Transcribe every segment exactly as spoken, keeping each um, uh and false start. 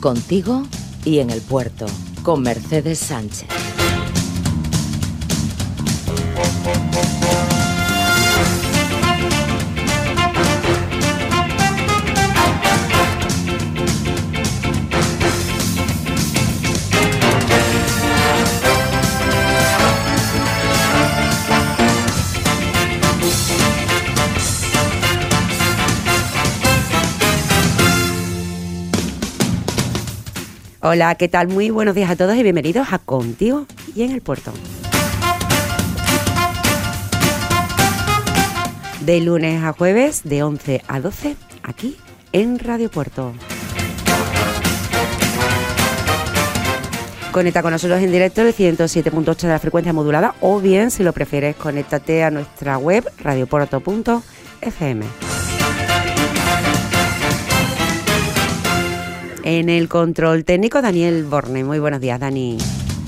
Contigo y en el puerto, con Mercedes Sánchez. Hola, ¿qué tal? Muy buenos días a todos y bienvenidos a Contigo y en el puerto. De lunes a jueves, de once a doce, aquí en Radio Puerto. Conecta con nosotros en directo el ciento siete punto ocho de la frecuencia modulada o bien, si lo prefieres, conéctate a nuestra web radioporto punto efe eme. En el control técnico, Daniel Borne. Muy buenos días, Dani.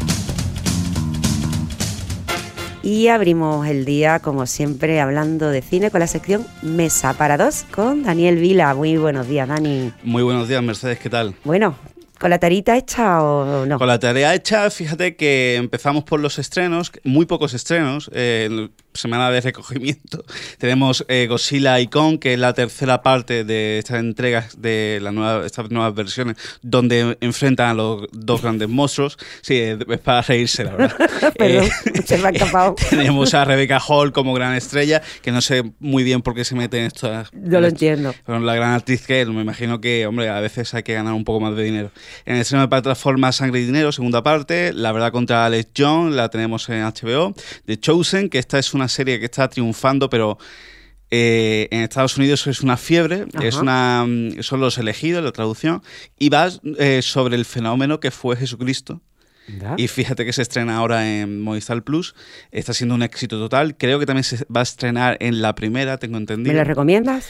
Y abrimos el día, como siempre, hablando de cine con la sección Mesa para Dos con Daniel Vila. Muy buenos días, Dani. Muy buenos días, Mercedes, ¿qué tal? Bueno, ¿con la tarita hecha o no? Con la tarea hecha, fíjate que empezamos por los estrenos, muy pocos estrenos, eh, semana de recogimiento. Tenemos eh, Godzilla y Kong, que es la tercera parte de estas entregas de la nueva, estas nuevas versiones, donde enfrentan a los dos grandes monstruos. Sí, es para reírse, la verdad. Perdón, eh, se me ha escapado. Tenemos a Rebecca Hall como gran estrella, que no sé muy bien por qué se mete en esto. Yo lo entiendo. Pero la gran actriz que es, me imagino que, hombre, a veces hay que ganar un poco más de dinero. En el estreno de Plataforma Sangre y Dinero, segunda parte, La verdad contra Alex Jones, la tenemos en H B O. The Chosen, que esta es una serie que está triunfando, pero eh, en Estados Unidos es una fiebre. Ajá. es una son los elegidos, la traducción, y va eh, sobre el fenómeno que fue Jesucristo. ¿Da? Y fíjate que se estrena ahora en Movistar Plus, está siendo un éxito total. Creo que también se va a estrenar en la primera, tengo entendido. ¿Me la recomiendas?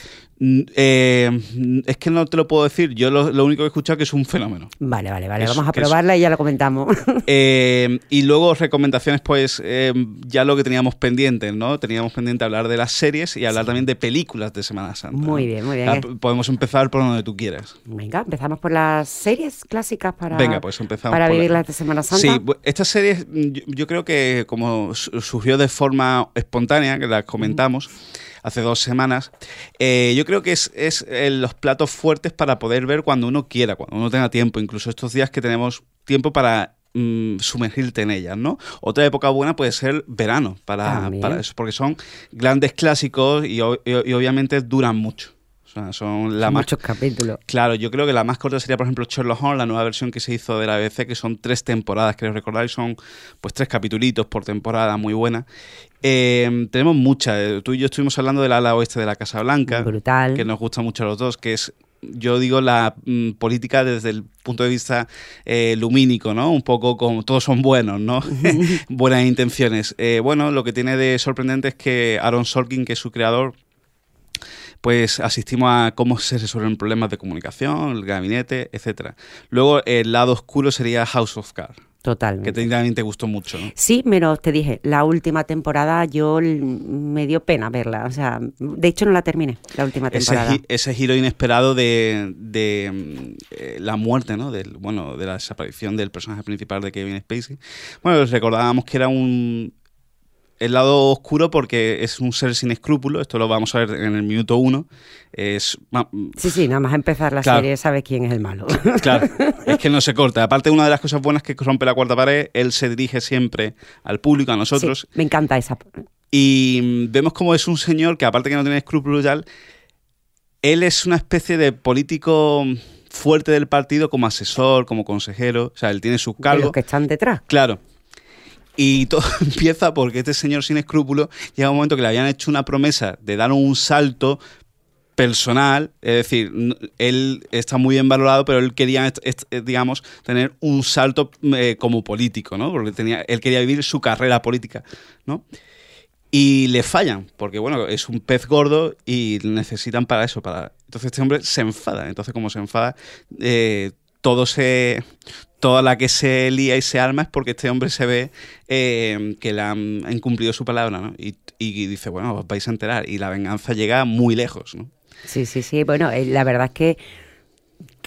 Eh, es que no te lo puedo decir. Yo lo, lo único que he escuchado es que es un fenómeno. Vale, vale, vale. Es, Vamos a probarla es... y ya lo comentamos. Eh, y luego recomendaciones, pues eh, ya lo que teníamos pendiente, ¿no? Teníamos pendiente hablar de las series y hablar sí. también de películas de Semana Santa. Muy ¿no? bien, muy bien. O sea, podemos empezar por donde tú quieras. Venga, empezamos por las series clásicas para, Venga, pues empezamos para por vivirlas la... de Semana Santa. Sí, esta serie yo, yo creo que como surgió de forma espontánea, que la comentamos, mm. hace dos semanas, eh, yo creo que es, es eh, los platos fuertes para poder ver cuando uno quiera, cuando uno tenga tiempo, incluso estos días que tenemos tiempo para mm, sumergirte en ellas, ¿no? Otra época buena puede ser verano, para, para eso, porque son grandes clásicos y, y, y obviamente duran mucho. O sea, son la son más... muchos capítulos. Claro, yo creo que la más corta sería, por ejemplo, Sherlock Holmes, la nueva versión que se hizo de la B B C, que son tres temporadas, creo recordar, y son pues tres capitulitos por temporada, muy buena. Eh, tenemos muchas. Tú y yo estuvimos hablando del ala oeste de la Casa Blanca. Brutal. Que nos gusta mucho a los dos, que es, yo digo, la mm, política desde el punto de vista eh, lumínico, ¿no? Un poco como todos son buenos, ¿no? Buenas intenciones. Eh, bueno, lo que tiene de sorprendente es que Aaron Sorkin, que es su creador, pues asistimos a cómo se resuelven problemas de comunicación, el gabinete, etcétera. Luego, el lado oscuro sería House of Cards. Totalmente. Que también te gustó mucho, ¿no? Sí, menos te dije, la última temporada yo me dio pena verla. O sea, de hecho no la terminé, la última temporada. Ese, ese giro inesperado de, de eh, la muerte, ¿no? Del, bueno, de la desaparición del personaje principal de Kevin Spacey. Bueno, recordábamos que era un... el lado oscuro porque es un ser sin escrúpulos, esto lo vamos a ver en el minuto uno. Es, sí, sí, nada más empezar la claro, serie sabes quién es el malo. Claro, es que no se corta. Aparte, una de las cosas buenas es que rompe la cuarta pared, él se dirige siempre al público, a nosotros. Sí, me encanta esa. Y vemos cómo es un señor que, aparte que no tiene escrúpulos ya, él es una especie de político fuerte del partido como asesor, como consejero, o sea, él tiene sus cargos. De los que están detrás. Claro. Y todo empieza porque este señor sin escrúpulos llega un momento que le habían hecho una promesa de dar un salto personal, es decir, él está muy bien valorado, pero él quería, digamos, tener un salto eh, como político, ¿no? Porque tenía, él quería vivir su carrera política, ¿no? Y le fallan, porque bueno, es un pez gordo y necesitan para eso, para... Entonces este hombre se enfada, entonces como se enfada, eh, todo se... Toda la que se lía y se arma es porque este hombre se ve eh, que le han incumplido su palabra, ¿no? Y, y dice, bueno, os vais a enterar. Y la venganza llega muy lejos, ¿no? Sí, sí, sí. Bueno, eh, la verdad es que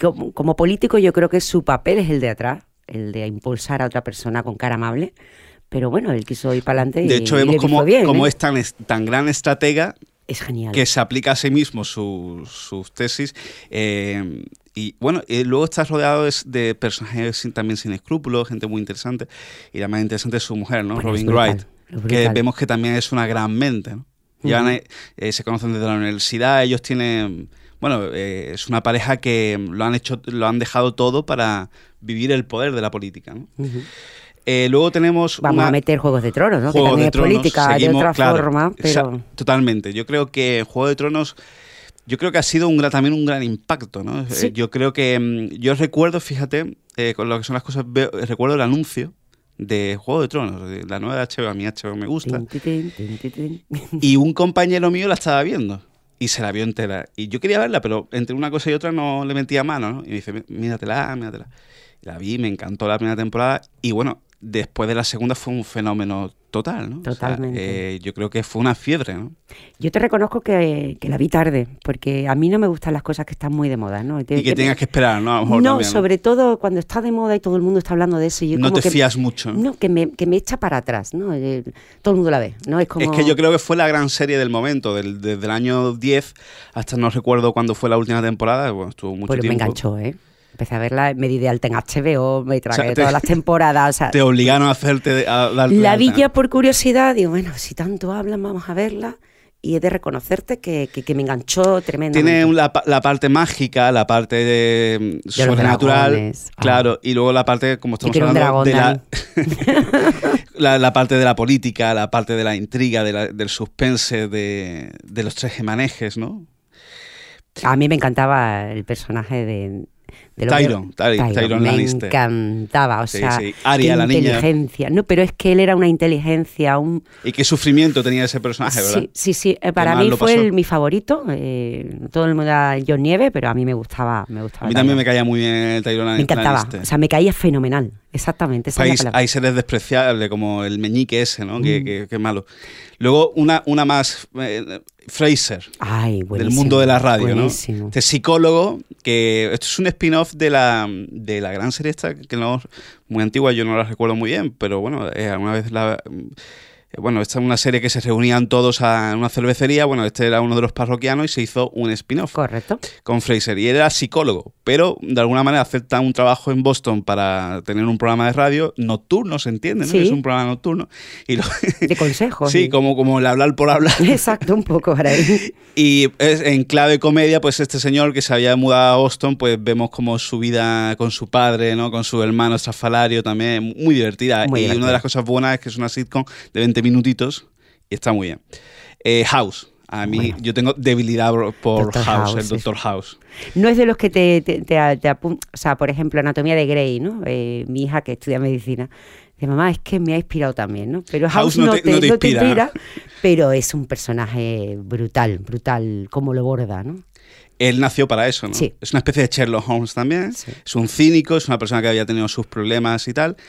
como, como político yo creo que su papel es el de atrás, el de impulsar a otra persona con cara amable, pero bueno, él quiso ir para adelante y de hecho y vemos le cómo, fue bien, cómo ¿eh? es tan, tan gran estratega Es genial. que se aplica a sí mismo su- sus tesis. Eh, y bueno, y luego está rodeado de, de personajes sin- también sin escrúpulos, gente muy interesante. Y la más interesante es su mujer, ¿no? Bueno, Robin es brutal, Wright, es que brutal. vemos que también es una gran mente, ¿no? Llevan, Ujú. eh, eh, se conocen desde la universidad, ellos tienen... Bueno, eh, es una pareja que lo han hecho, lo han dejado todo para vivir el poder de la política, ¿no? Ujú. Eh, luego tenemos Vamos una- a meter Juegos de Tronos, ¿no? Juego que también de es Tronos, política seguimos, de otra claro, forma, pero... exa- totalmente. Yo creo que Juego de Tronos, yo creo que ha sido un gran- también un gran impacto, ¿no? Sí. Eh, yo creo que mm, yo recuerdo, fíjate, eh, con lo que son las cosas, veo- recuerdo el anuncio de Juego de Tronos, de la nueva de H B O, a mí H B O me gusta, Tin, tin, tin, tin, tin. y un compañero mío la estaba viendo. Y se la vio entera. Y yo quería verla, pero entre una cosa y otra no le metía mano, ¿no? Y me dice, "Mí- míratela, míratela". Y la vi, me encantó la primera temporada. Y bueno, después de la segunda fue un fenómeno total, ¿no? O sea, Totalmente. eh, yo creo que fue una fiebre, ¿no? Yo te reconozco que, que la vi tarde, porque a mí no me gustan las cosas que están muy de moda, ¿no? Y que tengas que esperar, ¿no? A lo mejor No, también, ¿no? sobre todo cuando está de moda y todo el mundo está hablando de eso. Y yo No como te que, fías mucho. ¿no? No, que me, que me echa para atrás, ¿no? Eh, todo el mundo la ve, ¿no? Es como... Es que yo creo que fue la gran serie del momento, del, desde el año diez hasta no recuerdo cuándo fue la última temporada, bueno, estuvo mucho Pues me tiempo. enganchó, ¿eh? Empecé a verla, me di de alta en H B O, me tragué O sea, te- todas las temporadas, o sea... Te obligaron a hacerte, a darte La alta. vi ya por curiosidad, digo, bueno, si tanto hablan, vamos a verla. Y he de reconocerte que, que, que me enganchó tremendamente. Tiene un- la, pa- la parte mágica, la parte de, mm, sobrenatural, dragones. Ah. claro, y luego la parte, como Yo estamos quiero un hablando, dragón, de la, la, la parte de la política, la parte de la intriga, de la- del suspense, de, de los tres gemanejes, ¿no? A mí me encantaba el personaje de... de lo que- Tyrion, Tyrion, Tyrion me Lannister. encantaba, o Sí, sea, sí. Arya, qué la niña. inteligencia. No, pero es que él era una inteligencia, un... Y qué sufrimiento tenía ese personaje, ¿verdad? Sí, sí, sí. Eh, Para mal mí lo fue pasó. el- mi favorito. eh, todo el mundo era John Nieve, pero a mí me gustaba, me gustaba. A mí también me Tyrion. caía muy bien el Tyrion Me encantaba. Lannister. O sea, me caía fenomenal. Exactamente. Esa es la Hay, palabra. hay seres despreciables como el meñique ese, ¿no? Que, Mm. que, que malo. Luego una, una más, eh, Fraser, Ay, del buenísimo, mundo de la radio, buenísimo. ¿no? Este psicólogo, que esto es un spin-off de la, de la gran serie esta, que no muy antigua, yo no la recuerdo muy bien, pero bueno, eh, alguna vez la... eh, Bueno, esta es una serie que se reunían todos a en una cervecería, bueno, este era uno de los parroquianos y se hizo un spin-off Correcto. con Fraser. Y él era psicólogo, pero de alguna manera acepta un trabajo en Boston para tener un programa de radio nocturno, ¿se entiende? ¿no? Sí. Es un programa nocturno. Y lo- De consejos. sí, y- como, como el hablar por hablar. Exacto, un poco para él. Y es, en clave comedia, pues este señor que se había mudado a Boston, pues vemos como su vida con su padre, ¿no? Con su hermano estrafalario también, muy divertida. Muy y divertida. una de las cosas buenas es que es una sitcom de veinte minutitos y está muy bien. Eh, House. A mí, Bueno. yo tengo debilidad por- por Doctor House, House, el sí. Doctor House. No es de los que te, te, te, te apun- o sea, por ejemplo, Anatomía de Grey, ¿no? Eh, mi hija que estudia medicina. Dice, mamá, es que me ha inspirado también, ¿no? Pero House, no, te, no te inspira, pero es un personaje brutal, brutal, como lo borda, ¿no? Él nació para eso, ¿no? Sí. Es una especie de Sherlock Holmes también. Sí. Es un cínico, es una persona que había tenido sus problemas y tal.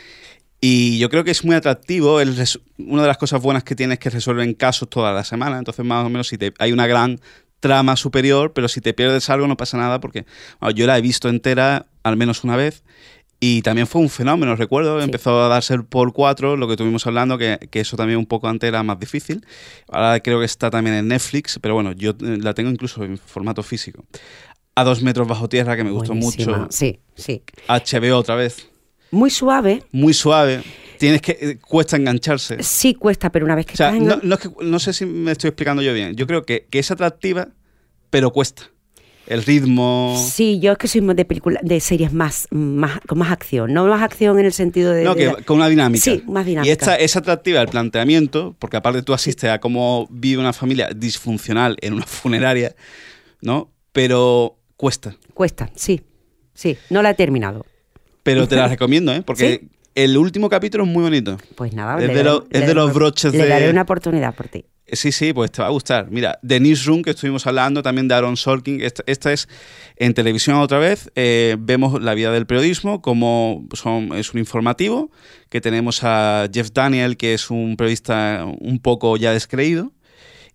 Y yo creo que es muy atractivo. Él res- una de las cosas buenas que tiene es que resuelven casos toda la semana. Entonces, más o menos, si te, hay una gran trama superior, pero si te pierdes algo no pasa nada porque bueno, yo la he visto entera al menos una vez. Y también fue un fenómeno, recuerdo, Sí. empezó a darse por cuatro, lo que estuvimos hablando, que, que eso también un poco antes era más difícil. Ahora creo que está también en Netflix, pero bueno, yo eh, la tengo incluso en formato físico. A dos metros bajo tierra, que me gustó Buenísima. mucho. Sí, sí. H B O otra vez, Muy suave, muy suave. Tienes que eh, cuesta engancharse. sí cuesta, pero una vez que O sea, estás en- no, no, es que- no sé si me estoy explicando yo bien. Yo creo que, que es atractiva, pero cuesta. El ritmo... Sí, yo es que soy más de películas, de series más, más, con más acción, no más acción en el sentido de... No, de que la- con una dinámica. Sí, más dinámica. Y esta es atractiva el planteamiento, porque aparte tú asistes a cómo vive una familia disfuncional en una funeraria, ¿no? Pero cuesta. Cuesta, sí, sí, no la he terminado. Pero te la recomiendo, ¿eh? Porque ¿Sí? el último capítulo es muy bonito. Pues nada, Es le de daré- lo- es le de los daré- broches le de- daré una oportunidad por ti. Sí, sí, pues te va a gustar. Mira, The Newsroom, que estuvimos hablando, también de Aaron Sorkin. Esta, esta es en televisión otra vez. Eh, vemos la vida del periodismo, como son, es un informativo, que tenemos a Jeff Daniel, que es un periodista un poco ya descreído,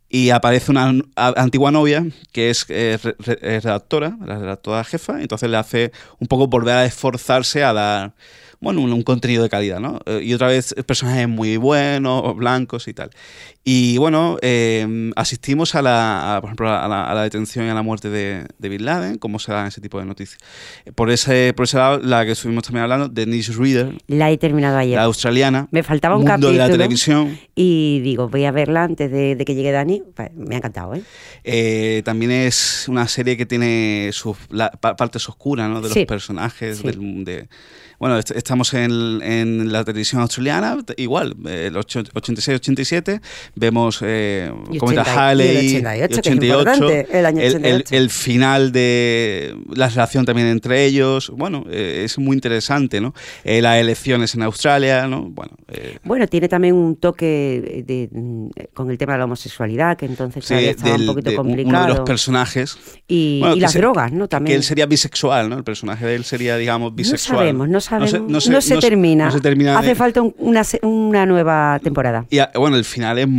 y aparece una antigua novia que es, es, es redactora, la redactora jefa, entonces le hace un poco volver a esforzarse a dar, bueno, un, un contenido de calidad, ¿no? Y otra vez personajes muy buenos, blancos y tal. Y bueno, eh, asistimos a la, a, por ejemplo, a la, a la detención y a la muerte de, de Bin Laden, cómo se dan ese tipo de noticias. Por ese, por ese lado, la que estuvimos también hablando, de Newsreader. La he terminado ayer. La australiana. Me faltaba un mundo capítulo. de la televisión. Y digo, voy a verla antes de, de que llegue Dani. Me ha encantado, ¿eh? Eh, también es una serie que tiene sus la, partes oscuras, ¿no? De sí. los personajes, sí. del, de... Bueno, est estamos en, en la televisión australiana, igual, el ochenta y seis ochenta y siete, vemos eh, comenta Halley, y el ochenta y ocho, y ochenta y ocho, que es el año ochenta y ocho. El, el, el final de la relación también entre ellos, bueno, eh, es muy interesante, ¿no? Eh, las elecciones en Australia, ¿no? Bueno, eh, bueno, tiene también un toque de, de, con el tema de la homosexualidad, que entonces sí, todavía estaba del, un poquito de, complicado. Uno de los personajes. Y, bueno, y las se, drogas, ¿no? También. Que él sería bisexual, ¿no? El personaje de él sería, digamos, bisexual. No sabemos, no sabemos. No se, no se, no se, no termina. No se termina Hace de... falta un, una, una nueva temporada. Y bueno, el final es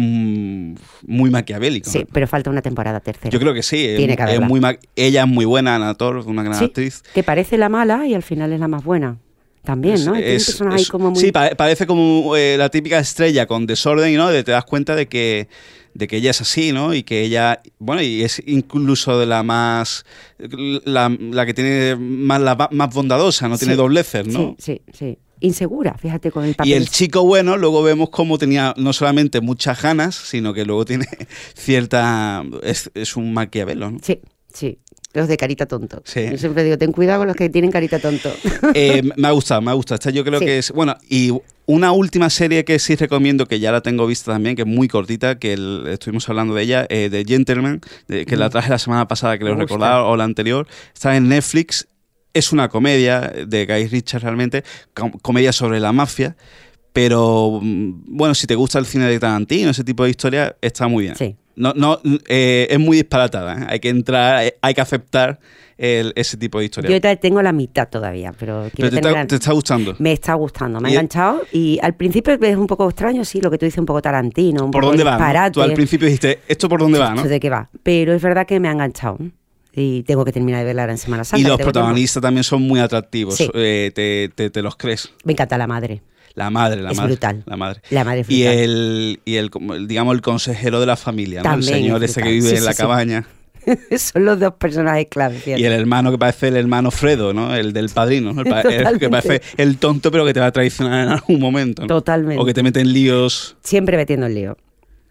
muy maquiavélico. Sí, ¿no? pero falta una temporada tercera. Yo creo que sí. Tiene es, que haberla. Es muy ella es muy buena, Anna Torv, una gran sí, actriz. Que parece la mala y al final es la más buena. También, ¿no? Es, es, ahí como muy... Sí, parece como eh, la típica estrella con desorden, ¿no? De, te das cuenta de que de que ella es así, ¿no? Y que ella, bueno, y es incluso de la más, la, la que tiene más, la más bondadosa, no sí, tiene dobleces, ¿no? Sí, sí, sí. Insegura, fíjate, con el papel. Y el chico bueno, luego vemos cómo tenía no solamente muchas ganas, sino que luego tiene cierta... Es, es un Maquiavelo, ¿no? Sí, sí. Los de carita tonto. Sí. Yo siempre digo, ten cuidado con los que tienen carita tonto. Eh, me ha gustado, me ha gustado. Esta yo creo sí. que es... Bueno, y una última serie que sí recomiendo, que ya la tengo vista también, que es muy cortita, que el, estuvimos hablando de ella, eh, de Gentleman, de, que mm. la traje la semana pasada, que lo recordaba, o la anterior. Está en Netflix. Es una comedia de Guy Ritchie realmente, com comedia sobre la mafia, pero bueno, si te gusta el cine de Tarantino, ese tipo de historia, está muy bien. Sí. No, no, eh, es muy disparatada, ¿eh? Hay que entrar, hay que aceptar el, ese tipo de historia. Yo tengo la mitad todavía, pero... ¿Pero te, tener está, te está gustando? Me está gustando, me ha enganchado y al principio es un poco extraño, sí, lo que tú dices, un poco Tarantino, un ¿Por poco dónde va? disparate. ¿No? Tú al principio dijiste, ¿esto por dónde va? ¿No? ¿De qué va? Pero es verdad que me ha enganchado. Y tengo que terminar de verla ahora en Semana Santa. Y los protagonistas tiempo. también son muy atractivos, sí. eh, te, te, te los crees. Me encanta la madre. La madre, la es madre. brutal. La madre. La madre es y brutal. el, y el, digamos, el consejero de la familia, ¿no? El También señor ese que vive sí, en la sí, cabaña. Sí. Son los dos personajes clave. Y el hermano que parece el hermano Fredo, ¿no? El del padrino, ¿no? El, el que parece el tonto pero que te va a traicionar en algún momento, ¿no? Totalmente. O que te mete en líos. Siempre metiendo en lío.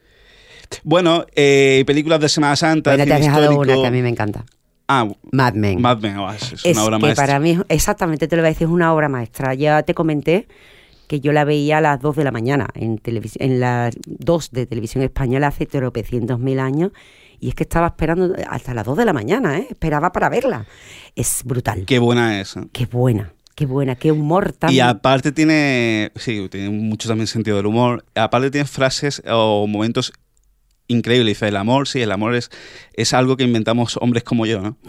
Bueno, eh, películas de Semana Santa. Bueno, te has dejado una que a mí me encanta. Ah, Mad Men. Mad Men, oh, es, es es una obra que maestra. Para mí, exactamente, te lo voy a decir, es una obra maestra. Ya te comenté que yo la veía a las dos de la mañana en, en las dos de Televisión Española hace tropecientos mil años. Y es que estaba esperando hasta las dos de la mañana, ¿eh? Esperaba para verla. Es brutal. Qué buena es. ¿eh? Qué buena, qué buena, qué humor tan... Y aparte tiene, sí, tiene mucho también sentido del humor. Aparte tiene frases o momentos increíbles. Dice, el amor, sí, el amor es, es algo que inventamos hombres como yo, ¿no?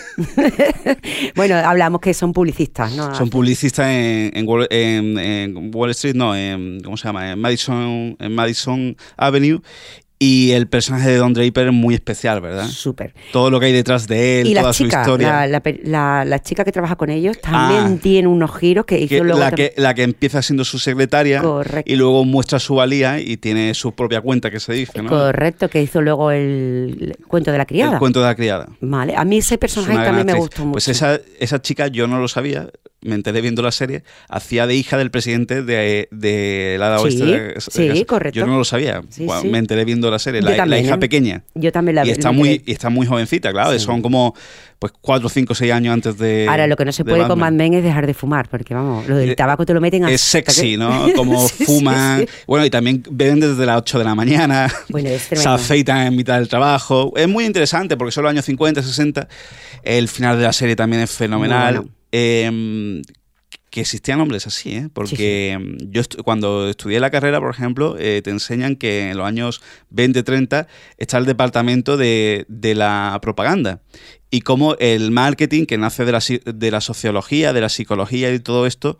Bueno, hablamos que son publicistas, ¿no? Son publicistas en, en, Wall, en, en Wall Street, no, en, ¿cómo se llama? En Madison, en Madison Avenue. Y el personaje de Don Draper es muy especial, ¿verdad? Súper. Todo lo que hay detrás de él, y toda chica, su historia. La, la, la, la chica que trabaja con ellos también ah, tiene unos giros que hizo que luego... La que, la que empieza siendo su secretaria. Correcto. Y luego muestra su valía y tiene su propia cuenta, que se dice, ¿no? Correcto, que hizo luego el, el cuento de la criada. El cuento de la criada. Vale, a mí ese personaje también me gustó mucho. Pues esa, esa chica, yo no lo sabía, me enteré viendo la serie, hacía de hija del presidente de, de la sí, oeste. De, sí, de, correcto. Yo no lo sabía, sí, bueno, sí. me enteré viendo la serie, la, también, la hija ¿eh? pequeña. Yo también la vi. Y está muy, y está muy jovencita, claro, sí. Son como pues cuatro, cinco, seis años antes de... Ahora, lo que no se puede con Mad Men es dejar de fumar, porque vamos, lo del tabaco te lo meten a... Es sexy, que... ¿no? Como sí, fuman, sí, sí. Bueno, y también beben desde las ocho de la mañana, bueno, es se afeitan en mitad del trabajo. Es muy interesante, porque son los años cincuenta, sesenta, el final de la serie también es fenomenal. Bueno. Eh, que existían hombres así, ¿eh? Porque sí, sí. yo estu cuando estudié la carrera, por ejemplo, eh, te enseñan que en los años veinte, treinta está el departamento de, de la propaganda y cómo el marketing, que nace de la, de la sociología, de la psicología y todo esto,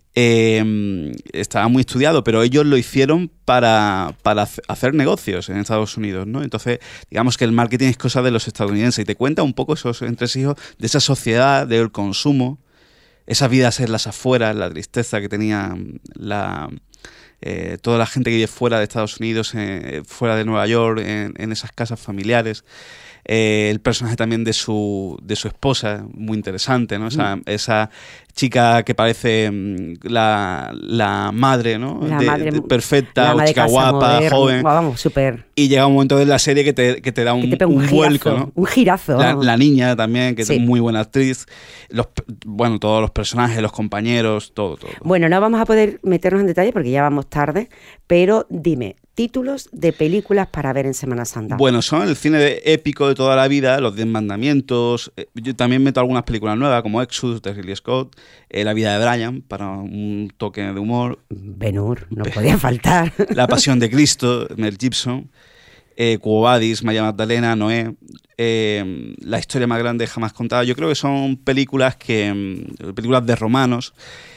eh, estaba muy estudiado, pero ellos lo hicieron para, para hacer negocios en Estados Unidos, ¿no? Entonces, digamos que el marketing es cosa de los estadounidenses y te cuenta un poco esos entresijos de esa sociedad, del consumo, esa vida en las afueras, la tristeza que tenía la, eh, toda la gente que vive fuera de Estados Unidos, eh, fuera de Nueva York, en, en esas casas familiares. Eh, el personaje también de su, de su esposa, muy interesante, ¿no? Esa, mm. esa chica que parece la, la madre, ¿no? La de, madre de perfecta, la o chica guapa, moderno, joven. Vamos, súper. Y llega un momento de la serie que te, que te da un, te un, un girazo, vuelco, ¿no? Un girazo. La, la niña también, que sí. es muy buena actriz. Los, bueno, todos los personajes, los compañeros, todo, todo. Bueno, no vamos a poder meternos en detalle porque ya vamos tarde, pero dime, títulos de películas para ver en Semana Santa. Bueno, son el cine de épico de toda la vida, Los Diez Mandamientos. Yo también meto algunas películas nuevas como Exodus de Ridley Scott, eh, La vida de Brian para un toque de humor. Ben-Hur, no podía faltar. La Pasión de Cristo, Mel Gibson. Eh, Quo Vadis, María Magdalena, Noé. Eh, la historia más grande jamás contada. Yo creo que son películas que películas de romanos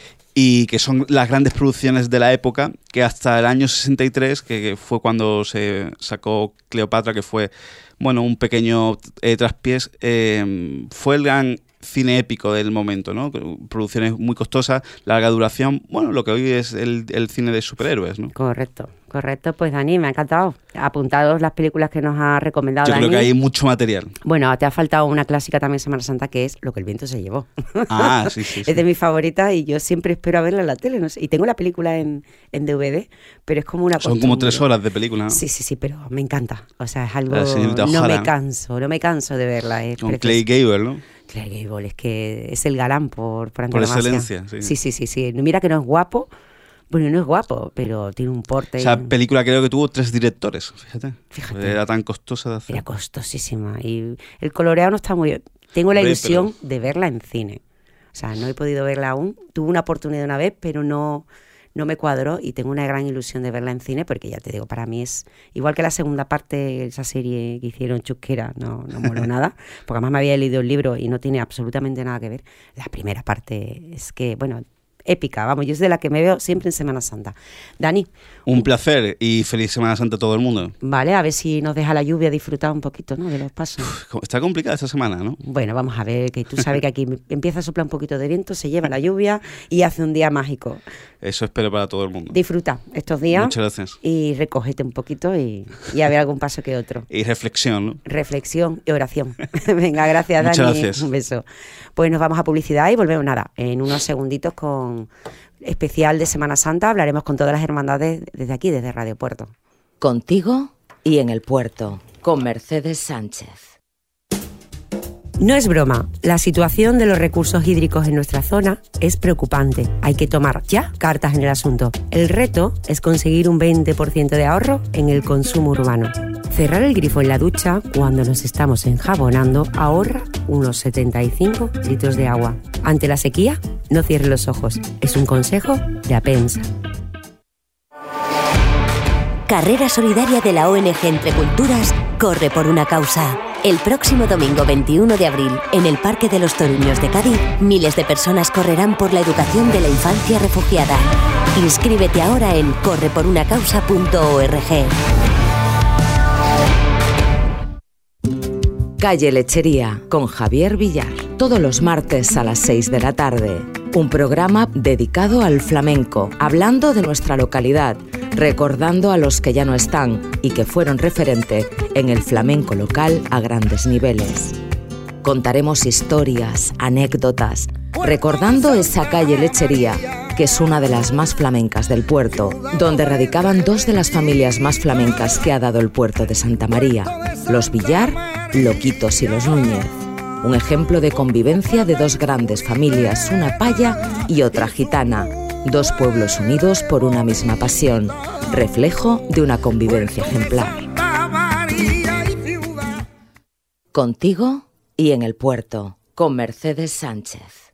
y que son las grandes producciones de la época, que hasta el año sesenta y tres, que, que fue cuando se sacó Cleopatra, que fue bueno un pequeño eh, traspiés, eh, fue el gran cine épico del momento, ¿no? Producciones muy costosas, larga duración, bueno, lo que hoy es el, el cine de superhéroes, ¿no? Correcto, correcto. Pues Dani, me ha encantado. Apuntados las películas que nos ha recomendado Yo Dani. creo que hay mucho material. Bueno, te ha faltado una clásica también Semana Santa, que es Lo que el viento se llevó. Ah, sí, sí, sí. Es de mis favoritas y yo siempre espero a verla en la tele, no sé. Y tengo la película en, en D V D, pero es como una Son como tres horas de película, ¿no? Sí, sí, sí, pero me encanta. O sea, es algo... No me canso, no me canso de verla. Es Con Clay Gable, ¿no? Clay Gable, es que es el galán por, por Por antonomasia. excelencia, sí. Sí, sí, sí, sí. Mira que no es guapo, bueno, no es guapo, pero tiene un porte... O sea, película creo que tuvo tres directores, fíjate. Fíjate. Era tan costosa de hacer. Era costosísima. Y el coloreado no está muy bien. Tengo la Hombre, ilusión pero... de verla en cine. O sea, no he podido verla aún. Tuve una oportunidad una vez, pero no... no me cuadró y tengo una gran ilusión de verla en cine porque ya te digo, para mí es igual que la segunda parte, esa serie que hicieron chusquera, no, no moló nada, porque además me había leído el libro y no tiene absolutamente nada que ver. La primera parte es que, bueno, épica, vamos, yo es de la que me veo siempre en Semana Santa. Dani. Un placer y feliz Semana Santa a todo el mundo. Vale, a ver si nos deja la lluvia disfrutar un poquito, ¿no?, de los pasos. Está complicada esta semana, ¿no? Bueno, vamos a ver, que tú sabes que aquí empieza a soplar un poquito de viento, se lleva la lluvia y hace un día mágico. Eso espero para todo el mundo. Disfruta estos días. Muchas gracias. Y recógete un poquito y, y a ver algún paso que otro. Y reflexión, ¿no? Reflexión y oración. Venga, gracias, Muchas Dani. gracias. Un beso. Pues nos vamos a publicidad y volvemos, nada, en unos segunditos con especial de Semana Santa. Hablaremos con todas las hermandades desde aquí, desde Radio Puerto. Contigo y en el puerto, con Mercedes Sánchez. No es broma, la situación de los recursos hídricos en nuestra zona es preocupante. Hay que tomar ya cartas en el asunto. El reto es conseguir un veinte por ciento de ahorro en el consumo urbano. Cerrar el grifo en la ducha cuando nos estamos enjabonando ahorra unos setenta y cinco litros de agua. Ante la sequía, no cierre los ojos. Es un consejo de Apensa. Carrera solidaria de la O N G Entre Culturas corre por una causa. El próximo domingo veintiuno de abril, en el Parque de los Toruños de Cádiz, miles de personas correrán por la educación de la infancia refugiada. Inscríbete ahora en corre por una causa punto org. Calle Lechería, con Javier Villar. Todos los martes a las seis de la tarde. Un programa dedicado al flamenco, hablando de nuestra localidad, recordando a los que ya no están y que fueron referente en el flamenco local a grandes niveles. Contaremos historias, anécdotas, recordando esa calle Lechería, que es una de las más flamencas del puerto, donde radicaban dos de las familias más flamencas que ha dado el puerto de Santa María, los Villar, Loquitos y los Núñez. Un ejemplo de convivencia de dos grandes familias, una paya y otra gitana, dos pueblos unidos por una misma pasión, reflejo de una convivencia ejemplar. Contigo y en el puerto, con Mercedes Sánchez.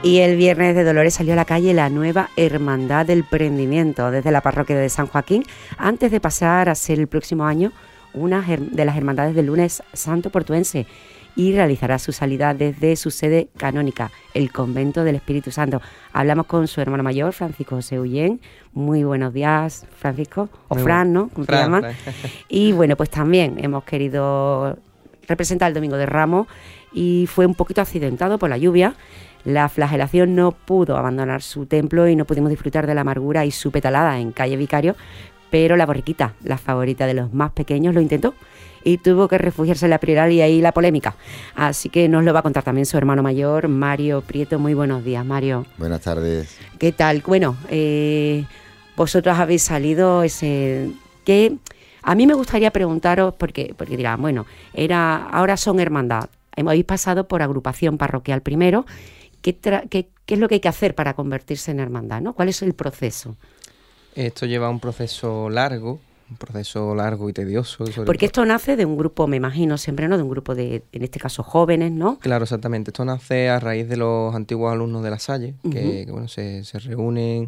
Y el viernes de Dolores salió a la calle la nueva Hermandad del Prendimiento desde la parroquia de San Joaquín, antes de pasar a ser el próximo año una de las hermandades del Lunes Santo Portuense, y realizará su salida desde su sede canónica, el Convento del Espíritu Santo. Hablamos con su hermano mayor, Francisco José Ullén. Muy buenos días, Francisco, o Muy Fran, ¿no? ¿Cómo te llaman? Y bueno, pues también hemos querido representar el Domingo de Ramos y fue un poquito accidentado por la lluvia. La flagelación no pudo abandonar su templo y no pudimos disfrutar de la amargura y su petalada en calle Vicario, pero la borriquita, la favorita de los más pequeños, lo intentó y tuvo que refugiarse en la Prioral, y ahí la polémica. Así que nos lo va a contar también su hermano mayor, Mario Prieto. Muy buenos días, Mario. Buenas tardes. ¿Qué tal? Bueno, eh, vosotros habéis salido ese... que a mí me gustaría preguntaros, porque, porque dirán, bueno, era, ahora son hermandad, habéis pasado por agrupación parroquial primero. ¿Qué, tra- qué, ¿Qué es lo que hay que hacer para convertirse en hermandad, ¿no? ¿Cuál es el proceso? Esto lleva un proceso largo, un proceso largo y tedioso. Sobre Porque todo. Esto nace de un grupo, me imagino siempre, ¿no? De un grupo de, en este caso, jóvenes, ¿no? Claro, exactamente. Esto nace a raíz de los antiguos alumnos de La Salle, uh-huh. que, que bueno, se, se reúnen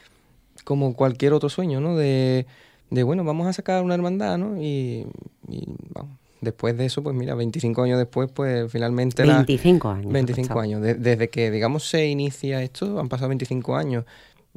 como cualquier otro sueño, ¿no? De, de bueno, vamos a sacar una hermandad, ¿no? Y, y vamos. Después de eso, pues mira, veinticinco años después, pues finalmente... veinticinco años. veinticinco años. De, desde que, digamos, se inicia esto, han pasado veinticinco años.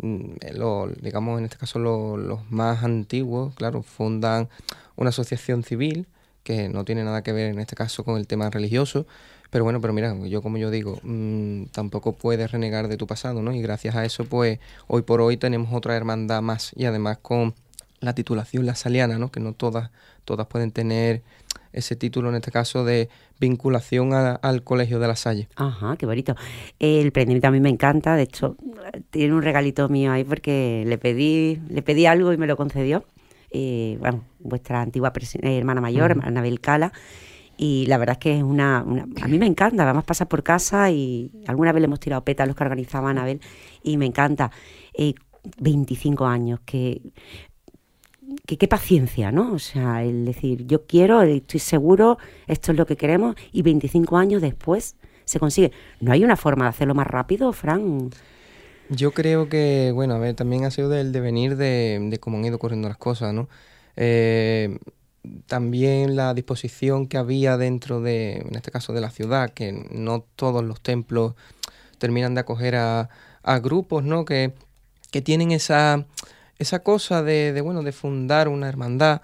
Lo, digamos, en este caso lo, los más antiguos, claro, fundan una asociación civil que no tiene nada que ver en este caso con el tema religioso. Pero bueno, pero mira, yo como yo digo, mmm, tampoco puedes renegar de tu pasado, ¿no? Y gracias a eso, pues, hoy por hoy tenemos otra hermandad más. Y además con la titulación lasaliana, ¿no? Que no todas, todas pueden tener ese título, en este caso, de vinculación a, al Colegio de La Salle. Ajá, qué bonito. El prendimiento a mí me encanta, de hecho, tiene un regalito mío ahí porque le pedí le pedí algo y me lo concedió. Eh, bueno, vuestra antigua presi- eh, hermana mayor, uh-huh. Anabel Cala, y la verdad es que es una, una... A mí me encanta, además pasa por casa y alguna vez le hemos tirado pétalos que organizaba Anabel y me encanta. Eh, veinticinco años, que... Que qué paciencia, ¿no? O sea, el decir, yo quiero, estoy seguro, esto es lo que queremos, y veinticinco años después se consigue. ¿No hay una forma de hacerlo más rápido, Fran? Yo creo que, bueno, a ver, también ha sido del devenir de, de cómo han ido ocurriendo las cosas, ¿no? Eh, también la disposición que había dentro de, en este caso, de la ciudad, que no todos los templos terminan de acoger a, a grupos, ¿no? Que, que tienen esa... Esa cosa de, de, bueno, de fundar una hermandad.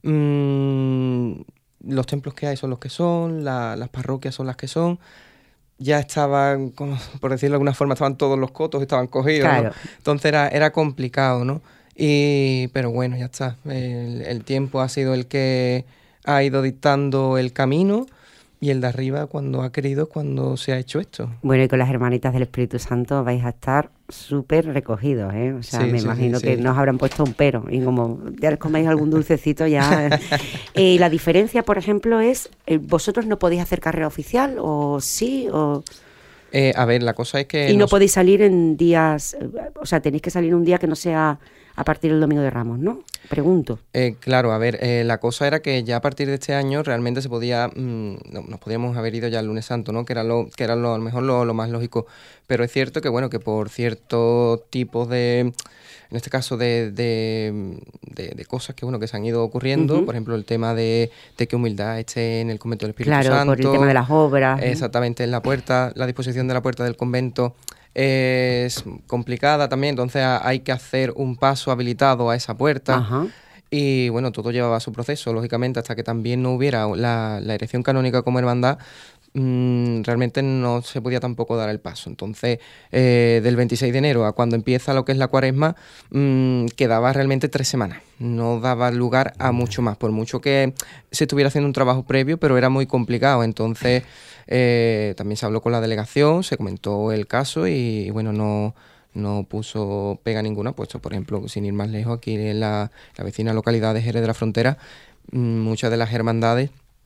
Mmm, los templos que hay son los que son, la, las parroquias son las que son. Ya estaban, como, por decirlo de alguna forma, estaban todos los cotos, estaban cogidos, claro. ¿no? Entonces era, era complicado, ¿no? Y, pero bueno, ya está. El, el tiempo ha sido el que ha ido dictando el camino. Y el de arriba, cuando ha querido, cuando se ha hecho esto. Bueno, y con las hermanitas del Espíritu Santo vais a estar súper recogidos, ¿eh? O sea, sí, me sí, imagino sí, que sí. nos habrán puesto un pero. Y como ya les coméis algún dulcecito ya... eh, la diferencia, por ejemplo, es... ¿Vosotros no podéis hacer carrera oficial? ¿O sí? O... Eh, a ver, la cosa es que... Y no nos... podéis salir en días... O sea, tenéis que salir un día que no sea a partir del Domingo de Ramos, ¿no? Pregunto. Eh, claro, a ver, eh, la cosa era que ya a partir de este año realmente se podía... Mmm, no, nos podíamos haber ido ya el Lunes Santo, ¿no? Que era lo que era lo, a lo mejor lo, lo más lógico. Pero es cierto que, bueno, que por ciertos tipos de... En este caso de, de, de, de cosas que bueno que se han ido ocurriendo, uh-huh. por ejemplo, el tema de, de que Humildad esté en el Convento del Espíritu claro, Santo. Claro, por el tema de las obras. Exactamente, en la puerta, la disposición de la puerta del convento es complicada también, entonces hay que hacer un paso habilitado a esa puerta. Ajá. Y bueno, todo llevaba su proceso, lógicamente, hasta que también no hubiera la, la erección canónica como hermandad, mmm, realmente no se podía tampoco dar el paso. Entonces, eh, del veintiséis de enero a cuando empieza lo que es la cuaresma, mmm, quedaba realmente tres semanas. No daba lugar a mucho más, por mucho que se estuviera haciendo un trabajo previo, pero era muy complicado. Entonces, eh, también se habló con la delegación, se comentó el caso y, y bueno, no... no puso pega ninguna, puesto, por ejemplo, sin ir más lejos, aquí en la, la vecina localidad de Jerez de la Frontera, muchas de las hermandades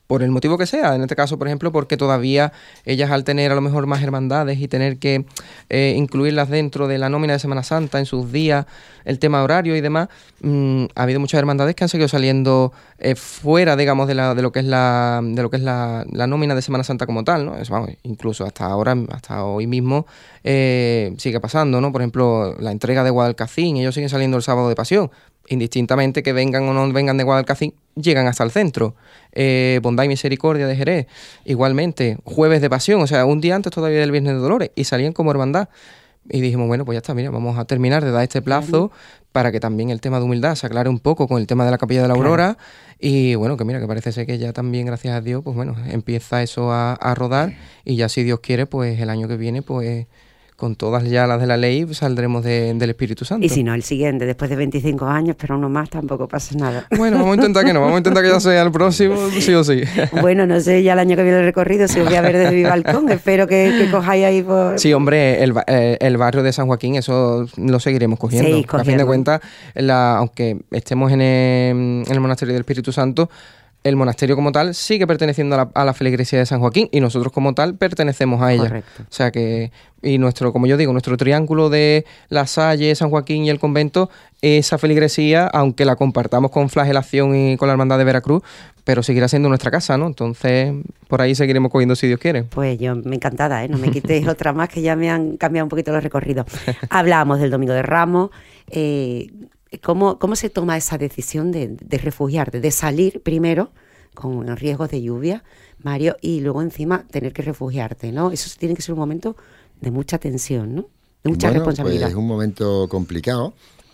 por el motivo que sea. En este caso, por ejemplo, porque todavía ellas, al tener a lo mejor más hermandades y tener que eh, incluirlas dentro de la nómina de Semana Santa en sus días, el tema horario y demás, mmm, ha habido muchas hermandades que han seguido saliendo eh, fuera, digamos, de, la, de lo que es la de lo que es la, la nómina de Semana Santa como tal, ¿no? Es, vamos, incluso hasta ahora, hasta hoy mismo, eh, sigue pasando, ¿no? Por ejemplo, la entrega de Guadalcacín, ellos siguen saliendo el sábado de Pasión, indistintamente que vengan o no vengan de Guadalcacín, llegan hasta el centro. Eh, Bondad y Misericordia de Jerez, igualmente, Jueves de Pasión, o sea, un día antes todavía del Viernes de Dolores, y salían como hermandad. Y dijimos, bueno, pues ya está, mira, vamos a terminar de dar este plazo para que también el tema de humildad se aclare un poco con el tema de la Capilla de la Aurora. Claro. Y bueno, que mira, que parece ser que ya también, gracias a Dios, pues bueno, empieza eso a, a rodar, y ya, si Dios quiere, pues el año que viene, pues con todas ya las de la ley, saldremos de, del Espíritu Santo. Y si no, el siguiente, después de veinticinco años, pero uno más, tampoco pasa nada. Bueno, vamos a intentar que no, vamos a intentar que ya sea el próximo, sí o sí. Bueno, no sé ya el año que viene el recorrido, si os voy a ver desde mi balcón, espero que, que cojáis ahí por... Sí, hombre, el, eh, el barrio de San Joaquín, eso lo seguiremos cogiendo. Sí, a fin de cuentas, la, aunque estemos en el, en el Monasterio del Espíritu Santo, el monasterio como tal sigue perteneciendo a la, a la feligresía de San Joaquín, y nosotros como tal pertenecemos a ella. Correcto. O sea que, y nuestro, como yo digo, nuestro triángulo de La Salle, San Joaquín y el convento, esa feligresía, aunque la compartamos con Flagelación y con la Hermandad de Veracruz, pero seguirá siendo nuestra casa, ¿no? Entonces, por ahí seguiremos cogiendo si Dios quiere. Pues yo me encantada, ¿eh? No me quitéis otra más, que ya me han cambiado un poquito los recorridos. Hablábamos del Domingo de Ramos. Eh, ¿Cómo, ¿Cómo se toma esa decisión de, de refugiarte, de salir primero con riesgos de lluvia, Mario, y luego encima tener que refugiarte, ¿no? Eso tiene que ser un momento de mucha tensión, ¿no? De mucha bueno, responsabilidad. Pues es un momento complicado.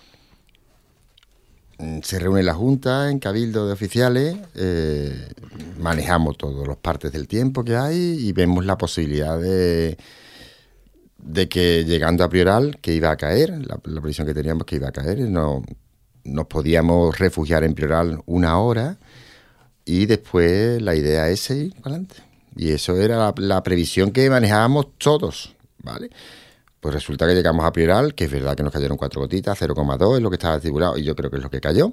Se reúne la Junta en Cabildo de Oficiales, eh, manejamos todas las partes del tiempo que hay y vemos la posibilidad de... de que llegando a Prioral, que iba a caer, la, la previsión que teníamos que iba a caer, no, nos podíamos refugiar en Prioral una hora, y después la idea es seguir para adelante. Y eso era la, la previsión que manejábamos todos, ¿vale? Pues resulta que llegamos a Prioral, que es verdad que nos cayeron cuatro gotitas, cero coma dos es lo que estaba estipulado, y yo creo que es lo que cayó.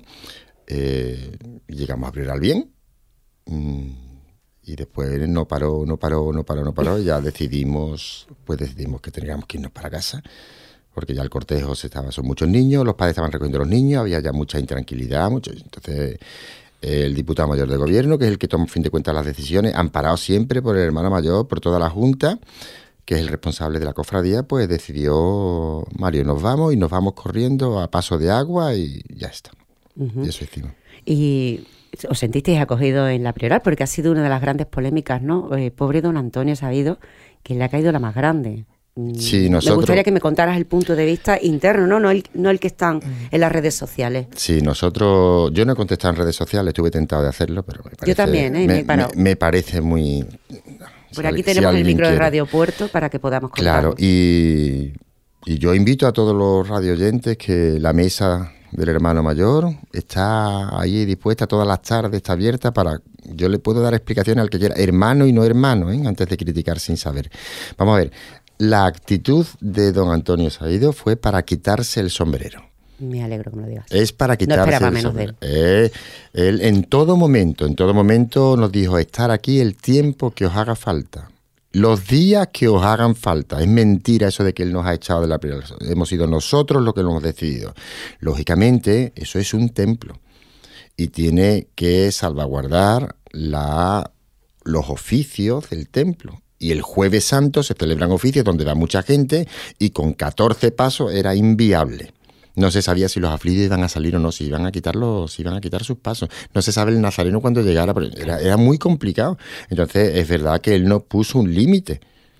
Eh, llegamos a Prioral bien, mm, y después no paró, no paró, no paró, no paró, y ya decidimos, pues decidimos que teníamos que irnos para casa, porque ya el cortejo se estaba, son muchos niños, los padres estaban recogiendo a los niños, había ya mucha intranquilidad, mucho, entonces el diputado mayor del gobierno, que es el que toma, a fin de cuentas, las decisiones, amparado siempre por el hermano mayor, por toda la Junta, que es el responsable de la cofradía, pues decidió, Mario, nos vamos, y nos vamos corriendo a paso de agua, y ya está. Uh-huh. Y eso hicimos. Y os sentisteis acogidos en la Prioral, porque ha sido una de las grandes polémicas, ¿no? Eh, pobre don Antonio Sabido, que le ha caído la más grande. Sí, nosotros... Me gustaría que me contaras el punto de vista interno, ¿no? No el, no el que están en las redes sociales. Sí, nosotros... Yo no he contestado en redes sociales, estuve tentado de hacerlo, pero me parece... Yo también, ¿eh? Me, me, me, me parece muy... Por aquí si tenemos el micro quiere. de Radio Puerto para que podamos contar. Claro, y, y yo invito a todos los radioyentes que la mesa del hermano mayor está ahí dispuesta todas las tardes, está abierta para... Yo le puedo dar explicaciones al que quiera, hermano y no hermano, ¿eh? Antes de criticar sin saber. Vamos a ver, la actitud de don Antonio Sabido fue para quitarse el sombrero. Me alegro que me lo digas. Es para quitarse no esperaba el menos sombrero. De él. Eh, él en todo momento, en todo momento nos dijo, estar aquí el tiempo que os haga falta. Los días que os hagan falta. Es mentira eso de que él nos ha echado de la primera. Hemos sido nosotros los que lo hemos decidido. Lógicamente, eso es un templo. Y tiene que salvaguardar la, los oficios del templo. Y el Jueves Santo se celebran oficios donde va mucha gente, y con catorce pasos era inviable. No se sabía si los afligidos iban a salir o no, si iban a quitarlos, si iban a quitar sus pasos. No se sabe el nazareno cuando llegara, pero era, era muy complicado. Entonces, es verdad que él nos puso un límite,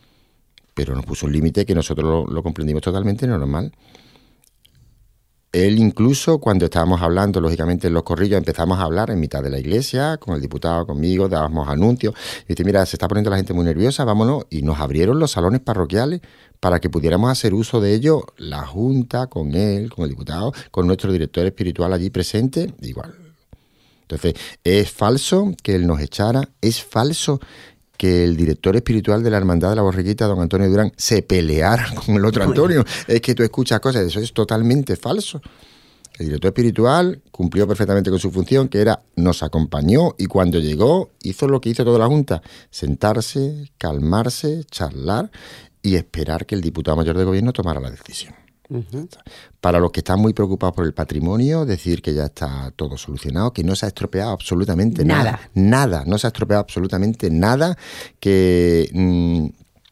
pero nos puso un límite que nosotros lo, lo comprendimos totalmente normal. Él incluso, cuando estábamos hablando, lógicamente en los corrillos, empezamos a hablar en mitad de la iglesia, con el diputado, conmigo, dábamos anuncios, y dice, mira, se está poniendo la gente muy nerviosa, vámonos, y nos abrieron los salones parroquiales para que pudiéramos hacer uso de ellos, la Junta, con él, con el diputado, con nuestro director espiritual allí presente, igual. Entonces, es falso que él nos echara, es falso que el director espiritual de la Hermandad de la Borriquita, don Antonio Durán, se peleara con el otro Antonio. Es que tú escuchas cosas, eso es totalmente falso. El director espiritual cumplió perfectamente con su función, que era, nos acompañó y cuando llegó hizo lo que hizo toda la Junta, sentarse, calmarse, charlar y esperar que el diputado mayor de gobierno tomara la decisión. Uh-huh. Para los que están muy preocupados por el patrimonio, decir que ya está todo solucionado, que no se ha estropeado absolutamente nada. Nada, nada no se ha estropeado absolutamente nada, que... Mmm,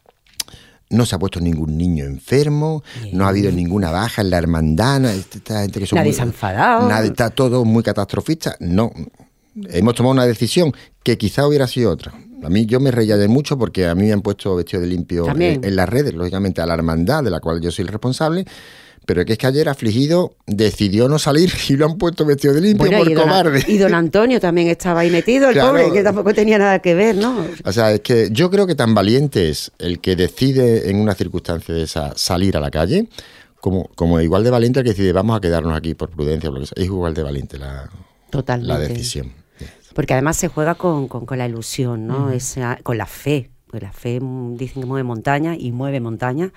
no se ha puesto ningún niño enfermo, Bien. no ha habido ninguna baja en la hermandad, esta gente que son nadie muy, se ha enfadado. Nadie, está todo muy catastrofista. No, hemos tomado una decisión que quizá hubiera sido otra. A mí yo me reía de mucho porque a mí me han puesto vestido de limpio en, en las redes, lógicamente a la hermandad, de la cual yo soy el responsable. Pero que es que ayer afligido decidió no salir y lo han puesto vestido de limpio, bueno, por y cobarde. Don, y don Antonio también estaba ahí metido, el claro. pobre, que tampoco tenía nada que ver, ¿no? O sea, es que yo creo que tan valiente es el que decide en una circunstancia de esa salir a la calle, como, como igual de valiente el que decide vamos a quedarnos aquí por prudencia o lo que sea. Es igual de valiente la, la decisión. Porque además se juega con, con, con la ilusión, ¿no? Uh-huh. Esa, con la fe, porque la fe dicen que mueve montaña y mueve montaña.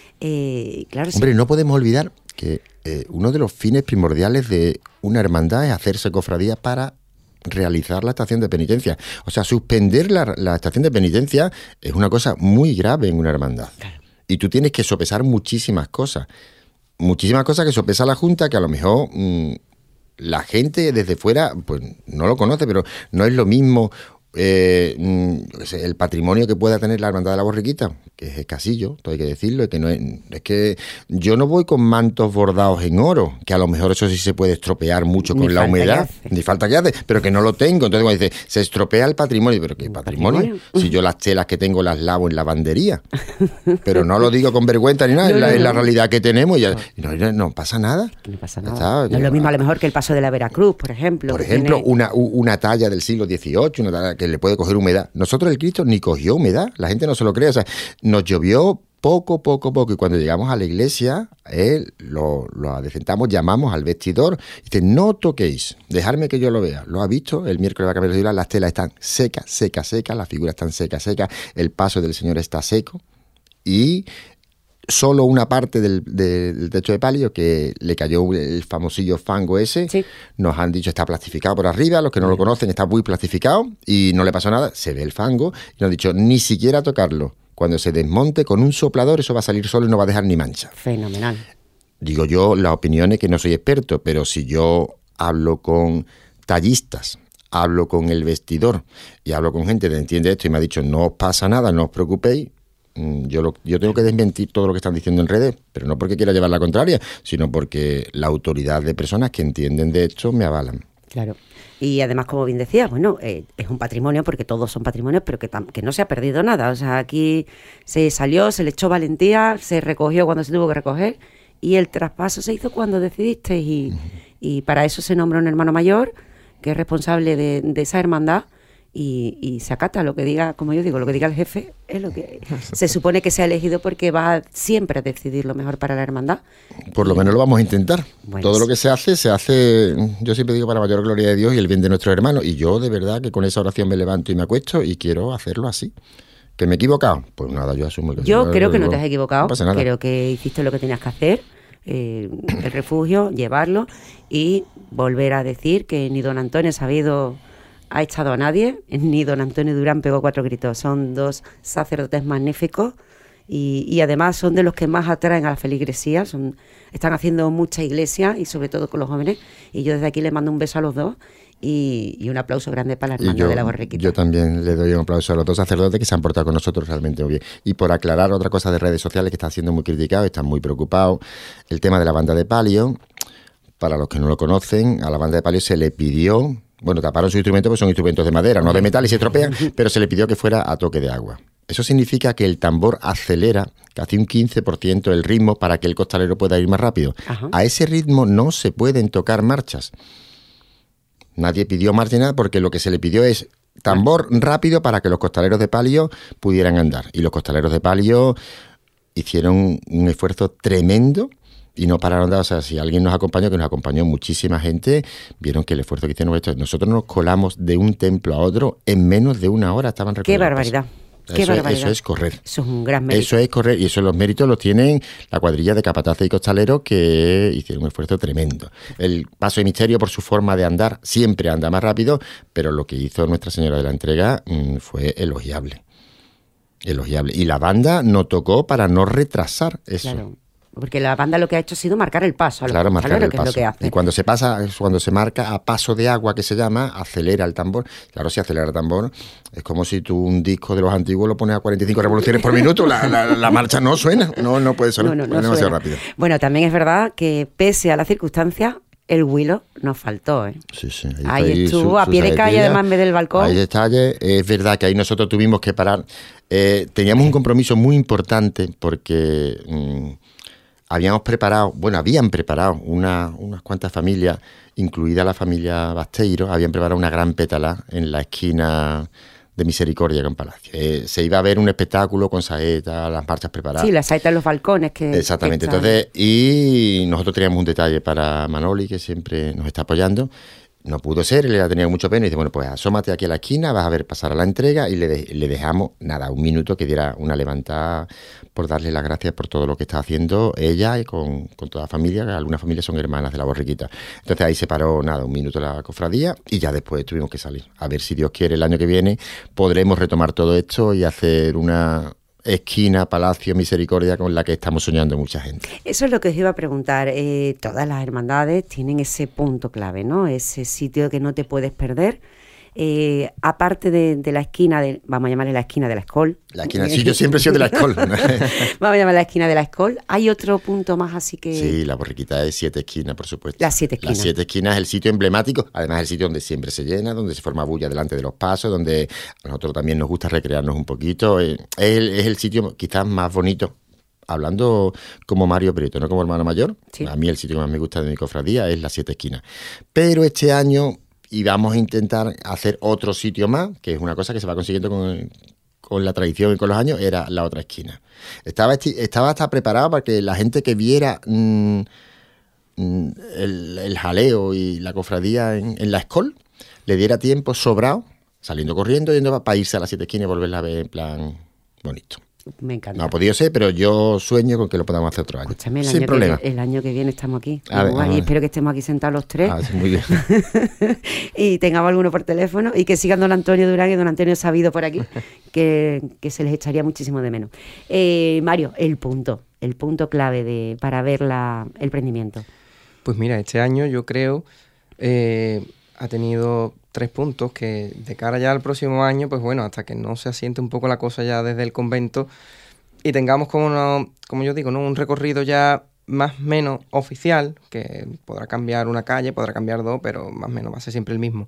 Eh, claro, Hombre, sí. no podemos olvidar que eh, uno de los fines primordiales de una hermandad es hacerse cofradía para realizar la estación de penitencia. O sea, suspender la, la estación de penitencia es una cosa muy grave en una hermandad. Claro. Y tú tienes que sopesar muchísimas cosas. Muchísimas cosas que sopesa la Junta, que a lo mejor mmm, la gente desde fuera pues no lo conoce, pero no es lo mismo... Eh, el patrimonio que pueda tener la hermandad de la Borriquita, que es escasillo, todo hay que decirlo, que no es, es que yo no voy con mantos bordados en oro, que a lo mejor eso sí se puede estropear mucho con ni la humedad, ni falta que hace, pero que no lo tengo. Entonces cuando dice, se estropea el patrimonio, pero ¿qué patrimonio? patrimonio? Si yo las telas que tengo las lavo en lavandería, pero no lo digo con vergüenza ni nada, no, es, la, no, no. es la realidad que tenemos y ya, no, no, no pasa nada. No pasa nada. Está, no es lo mismo a lo mejor que el paso de la Veracruz, por ejemplo. Por ejemplo, tiene... una, una talla del siglo dieciocho, una talla que le puede coger humedad. Nosotros el Cristo ni cogió humedad, la gente no se lo cree, o sea, nos llovió poco, poco, poco, y cuando llegamos a la iglesia, eh, lo, lo adecentamos, llamamos al vestidor, y dice, no toquéis, dejadme que yo lo vea. Lo ha visto, el miércoles va a cambiar de figura, las telas están secas, secas, secas, las figuras están secas, secas, el paso del Señor está seco, y solo una parte del, del techo de palio que le cayó el famosillo fango ese, sí. Nos han dicho está plastificado por arriba, los que no lo conocen está muy plastificado y no le pasó nada, se ve el fango y nos han dicho ni siquiera tocarlo, cuando se desmonte con un soplador eso va a salir solo y no va a dejar ni mancha. Fenomenal. Digo yo las opiniones que no soy experto, pero si yo hablo con tallistas, hablo con el vestidor y hablo con gente que entiende esto y me ha dicho no os pasa nada, no os preocupéis, Yo, lo, yo tengo que desmentir todo lo que están diciendo en redes, pero no porque quiera llevar la contraria, sino porque la autoridad de personas que entienden de esto me avalan. Claro. Y además, como bien decías, bueno, eh, es un patrimonio, porque todos son patrimonios, pero que, tam- que no se ha perdido nada. O sea, aquí se salió, se le echó valentía, se recogió cuando se tuvo que recoger, y el traspaso se hizo cuando decidiste, y, uh-huh. y para eso se nombra un hermano mayor, que es responsable de, de esa hermandad, Y, y se acata lo que diga, como yo digo, lo que diga el jefe es lo que se supone que se ha elegido, porque va siempre a decidir lo mejor para la hermandad. Por lo menos lo vamos a intentar. Bueno, todo lo que se hace, se hace, yo siempre digo, para mayor gloria de Dios y el bien de nuestros hermanos. Y yo de verdad que con esa oración me levanto y me acuesto y quiero hacerlo así. ¿Que me he equivocado? Pues nada, yo asumo. Que yo creo que no te has equivocado. No pasa nada. Creo que hiciste lo que tenías que hacer. Eh, el refugio, llevarlo y volver a decir que ni don Antonio ha sabido... ha echado a nadie, ni don Antonio Durán pegó cuatro gritos. Son dos sacerdotes magníficos y, y además son de los que más atraen a la feligresía. Son, están haciendo mucha iglesia y sobre todo con los jóvenes. Y yo desde aquí les mando un beso a los dos y, y un aplauso grande para la hermandad de la Borriquita. Yo también le doy un aplauso a los dos sacerdotes que se han portado con nosotros realmente muy bien. Y por aclarar otra cosa de redes sociales que está siendo muy criticado, están muy preocupados, el tema de la banda de palio. Para los que no lo conocen, a la banda de palio se le pidió... Bueno, taparon sus instrumentos porque son instrumentos de madera, no de metal y se estropean, pero se le pidió que fuera a toque de agua. Eso significa que el tambor acelera casi un quince por ciento el ritmo para que el costalero pueda ir más rápido. Ajá. A ese ritmo no se pueden tocar marchas. Nadie pidió marcha ni nada porque lo que se le pidió es tambor rápido para que los costaleros de palio pudieran andar. Y los costaleros de palio hicieron un esfuerzo tremendo y no pararon de, o sea, si alguien nos acompañó, que nos acompañó muchísima gente, vieron que el esfuerzo que hicieron, nosotros nos colamos de un templo a otro en menos de una hora, estaban recorriendo. ¡Qué barbaridad! Eso es, eso es correr. Eso es un gran mérito. Eso es correr, y eso los méritos los tienen la cuadrilla de capataces y costaleros, que hicieron un esfuerzo tremendo. El Paso de Misterio, por su forma de andar, siempre anda más rápido, pero lo que hizo Nuestra Señora de la Entrega mmm, fue elogiable. Elogiable. Y la banda no tocó para no retrasar eso. Claro. Porque la banda lo que ha hecho ha sido marcar el paso a los claro, marcar el que paso. Es lo que hace. Y cuando se pasa, cuando se marca a paso de agua, que se llama, acelera el tambor. Claro, si acelera el tambor, es como si tú un disco de los antiguos lo pones a cuarenta y cinco revoluciones por minuto, la, la, la marcha no suena, no, no puede sonar, no, no, no es demasiado rápido. Bueno, también es verdad que pese a las circunstancias, el Willow nos faltó, ¿eh? Sí, sí. Ahí, ahí estuvo, su, a pie de calle, además, en vez del balcón. Ahí está, es verdad que ahí nosotros tuvimos que parar. Eh, teníamos un compromiso muy importante porque mmm, habíamos preparado, bueno, habían preparado una, unas cuantas familias, incluida la familia Basteiro, habían preparado una gran pétala en la esquina de Misericordia con Palacio. Eh, se iba a ver un espectáculo con saetas, las marchas preparadas. Sí, las saetas en los balcones. que Exactamente. que Entonces, y nosotros teníamos un detalle para Manoli, que siempre nos está apoyando. No pudo ser, él ha tenido mucho pena y dice, bueno, pues asómate aquí a la esquina, vas a ver pasar a la entrega, y le, de, le dejamos, nada, un minuto que diera una levantada por darle las gracias por todo lo que está haciendo ella y con, con toda la familia, que algunas familias son hermanas de la Borriquita. Entonces ahí se paró, nada, un minuto la cofradía y ya después tuvimos que salir. A ver si Dios quiere, el año que viene podremos retomar todo esto y hacer una esquina, Palacio, Misericordia, con la que estamos soñando mucha gente. Eso es lo que os iba a preguntar. Eh, todas las hermandades tienen ese punto clave, ¿no? Ese sitio que no te puedes perder. Eh, aparte de, de la esquina, de, vamos a llamarle la esquina de la Escol. La esquina, sí, yo siempre he sido de la Escol. Vamos a llamarle la esquina de la Escol. ¿Hay otro punto más así que...? Sí, la Borriquita es siete esquinas, por supuesto. Las siete esquinas. Las siete esquinas es el sitio emblemático, además es el sitio donde siempre se llena, donde se forma bulla delante de los pasos, donde a nosotros también nos gusta recrearnos un poquito. Es el, es el sitio quizás más bonito, hablando como Mario Prieto, no como hermano mayor. Sí. A mí el sitio que más me gusta de mi cofradía es las siete esquinas. Pero este año... y vamos a intentar hacer otro sitio más, que es una cosa que se va consiguiendo con, con la tradición y con los años, era la otra esquina. Estaba, estaba hasta preparado para que la gente que viera mmm, el, el jaleo y la cofradía en, en la Escol le diera tiempo sobrado, saliendo corriendo, yendo para irse a las siete esquinas y volverla a ver en plan bonito. Me encanta. No ha podido ser, pero yo sueño con que lo podamos hacer otro año. Escúchame, el sin año problema. Que, el año que viene estamos aquí. A ver, a y espero que estemos aquí sentados los tres. Ah, sí, muy bien. Y tengamos alguno por teléfono y que sigan don Antonio Durán y don Antonio Sabido por aquí, que, que se les echaría muchísimo de menos. Eh, Mario, el punto, el punto clave de para ver la, el prendimiento. Pues mira, este año yo creo eh, ha tenido tres puntos que de cara ya al próximo año, pues bueno, hasta que no se asiente un poco la cosa ya desde el convento y tengamos como, una, como yo digo, ¿no? un recorrido ya más o menos oficial, que podrá cambiar una calle, podrá cambiar dos, pero más o menos va a ser siempre el mismo.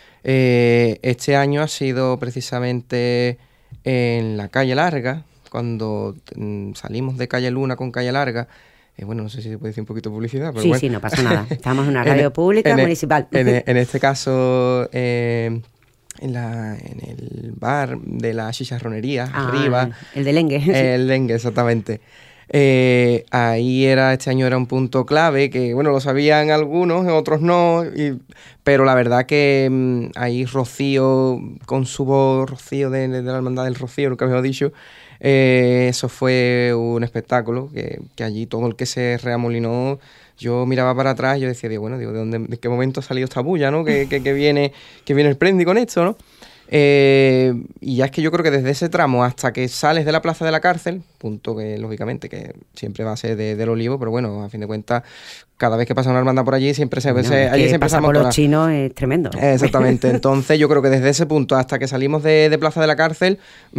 Eh, este año ha sido precisamente en la Calle Larga, cuando mm, salimos de Calle Luna con Calle Larga. Eh, bueno, no sé si se puede decir un poquito de publicidad, pero sí, bueno. Sí, no pasa nada. Estamos en una radio en, pública en, municipal. En, en este caso, eh, en, la, en el bar de la chicharronería, ah, arriba. El de Lengue. Eh, el Lengue, exactamente. Eh, ahí era, este año era un punto clave, que bueno, lo sabían algunos, otros no, y, pero la verdad que mmm, ahí Rocío, con su voz, Rocío de, de la Hermandad del Rocío, lo que había dicho, Eh, eso fue un espectáculo que, que allí todo el que se reamolinó, yo miraba para atrás y yo decía, digo, bueno, digo, ¿de dónde, de qué momento ha salido esta bulla, ¿no? Que, que, que viene, que viene el prendi con esto, ¿no? Eh, y ya es que yo creo que desde ese tramo hasta que sales de la Plaza de la Cárcel, punto que lógicamente que siempre va a ser de, del Olivo, pero bueno, a fin de cuentas, cada vez que pasa una hermandad por allí siempre se, bueno, se allí siempre pasa por los chinos es tremendo. Exactamente. Entonces yo creo que desde ese punto hasta que salimos de, de Plaza de la Cárcel,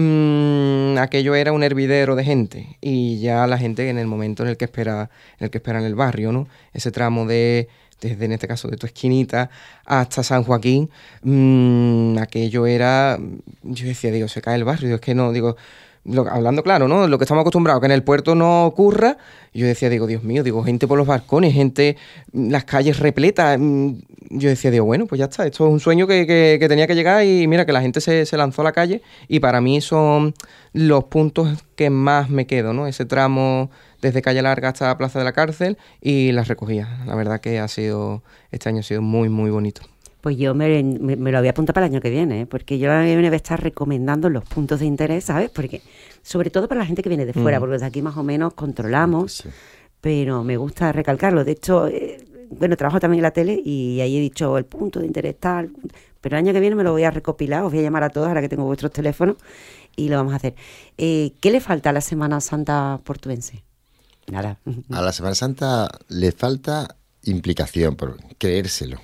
mmm, aquello era un hervidero de gente, y ya la gente en el momento en el que espera, en el que espera en el barrio, ¿no? Ese tramo de desde, en este caso, de tu esquinita hasta San Joaquín, mmm, aquello era, yo decía, digo, se cae el barrio, digo, es que no, digo, lo, hablando claro, ¿no? Lo que estamos acostumbrados, que en el puerto no ocurra, yo decía, digo, Dios mío, digo, gente por los balcones, gente, las calles repletas, yo decía, digo, bueno, pues ya está, esto es un sueño que, que, que tenía que llegar, y mira que la gente se, se lanzó a la calle, y para mí son los puntos que más me quedo, ¿no? Ese tramo desde Calle Larga hasta Plaza de la Cárcel y las recogidas. La verdad que ha sido, este año ha sido muy, muy bonito. Pues yo me, me, me lo voy a apuntar para el año que viene, ¿eh? Porque yo el año que viene voy a estar recomendando los puntos de interés, ¿sabes? Porque, sobre todo para la gente que viene de fuera, mm. porque desde aquí más o menos controlamos, sí. Pero me gusta recalcarlo. De hecho, eh, bueno, trabajo también en la tele y ahí he dicho el punto de interés tal, pero el año que viene me lo voy a recopilar, os voy a llamar a todos ahora que tengo vuestros teléfonos y lo vamos a hacer. Eh, ¿Qué le falta a la Semana Santa portuense? Nada. A la Semana Santa le falta implicación, por creérselo.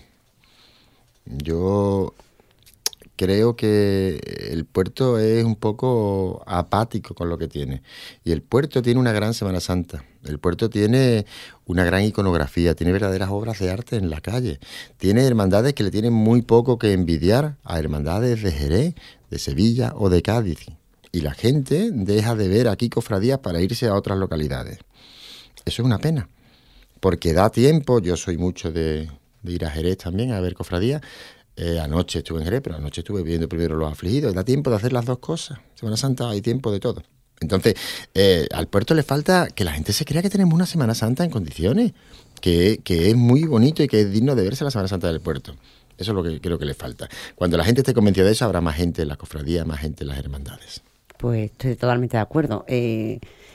Yo creo que el puerto es un poco apático con lo que tiene. Y el puerto tiene una gran Semana Santa. El puerto tiene una gran iconografía, tiene verdaderas obras de arte en la calle. Tiene hermandades que le tienen muy poco que envidiar a hermandades de Jerez, de Sevilla o de Cádiz. Y la gente deja de ver aquí cofradías para irse a otras localidades. Eso es una pena, porque da tiempo. Yo soy mucho de, de ir a Jerez también a ver cofradías. Eh, anoche estuve en Jerez, pero anoche estuve viendo primero Los Afligidos. Da tiempo de hacer las dos cosas. Semana Santa hay tiempo de todo. Entonces, eh, al puerto le falta que la gente se crea que tenemos una Semana Santa en condiciones, que, que es muy bonito y que es digno de verse la Semana Santa del puerto. Eso es lo que creo que le falta. Cuando la gente esté convencida de eso, habrá más gente en la cofradía, más gente en las hermandades. Pues estoy totalmente de acuerdo. Eh...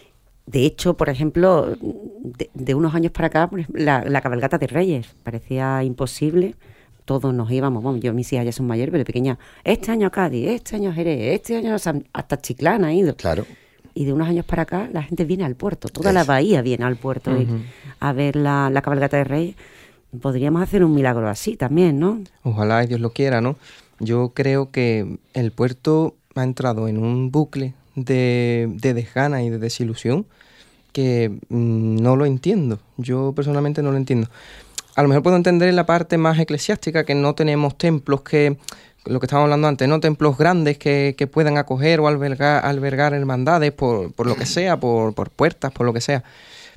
De hecho, por ejemplo, de, de unos años para acá, la, la cabalgata de Reyes parecía imposible. Todos nos íbamos, bueno, yo mis hijas ya son mayores, pero de pequeña, este año a Cádiz, este año a Jerez, este año hasta Chiclana ha ido. Claro. Y de unos años para acá la gente viene al puerto, toda es. la bahía viene al puerto uh-huh. a ver la, la cabalgata de Reyes. Podríamos hacer un milagro así también, ¿no? Ojalá Dios lo quiera, ¿no? Yo creo que el puerto ha entrado en un bucle de, de desgana y de desilusión que mmm, no lo entiendo. Yo personalmente no lo entiendo. A lo mejor puedo entender en la parte más eclesiástica que no tenemos templos que, lo que estábamos hablando antes, no templos grandes que, que puedan acoger o albergar, albergar hermandades por, por lo que sea, por, por puertas, por lo que sea.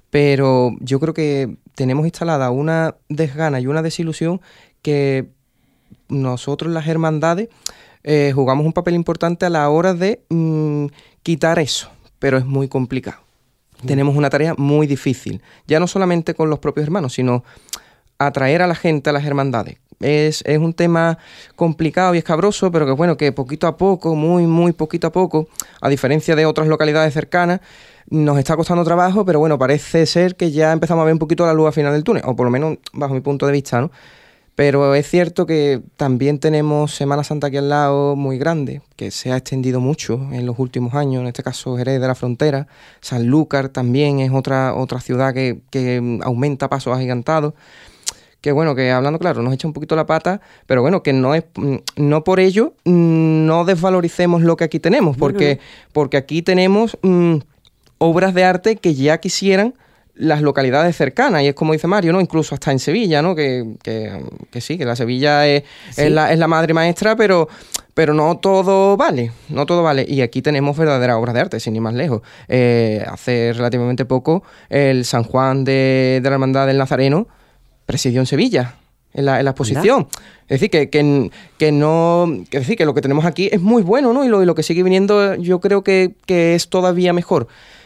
Pero yo creo que tenemos instalada una desgana y una desilusión que nosotros las hermandades eh, jugamos un papel importante a la hora de mmm, quitar eso, pero es muy complicado. Mm. Tenemos una tarea muy difícil, ya no solamente con los propios hermanos, sino atraer a la gente a las hermandades. Es, es un tema complicado y escabroso, pero que bueno, que poquito a poco, muy, muy poquito a poco, a diferencia de otras localidades cercanas, nos está costando trabajo, pero bueno, parece ser que ya empezamos a ver un poquito la luz al final del túnel, o por lo menos bajo mi punto de vista, ¿no? Pero es cierto que también tenemos Semana Santa aquí al lado muy grande, que se ha extendido mucho en los últimos años, en este caso Jerez de la Frontera. Sanlúcar también es otra, otra ciudad que, que aumenta pasos agigantados. Que bueno, que hablando claro, nos echa un poquito la pata, pero bueno, que no es no por ello no desvaloricemos lo que aquí tenemos, porque, uh-huh. porque aquí tenemos mmm, obras de arte que ya quisieran las localidades cercanas, y es como dice Mario, ¿no? Incluso hasta en Sevilla, ¿no? Que, que, que sí, que la Sevilla es, sí. es, la, es la madre maestra, pero, pero no todo vale, no todo vale. Y aquí tenemos verdaderas obras de arte, sin ir más lejos. Eh, hace relativamente poco, el San Juan de, de la Hermandad del Nazareno presidió en Sevilla, en la, en la exposición. ¿Verdad? Es decir, que, que, que no... Es decir, que lo que tenemos aquí es muy bueno, ¿no? Y lo, y lo que sigue viniendo yo creo que, que es todavía mejor.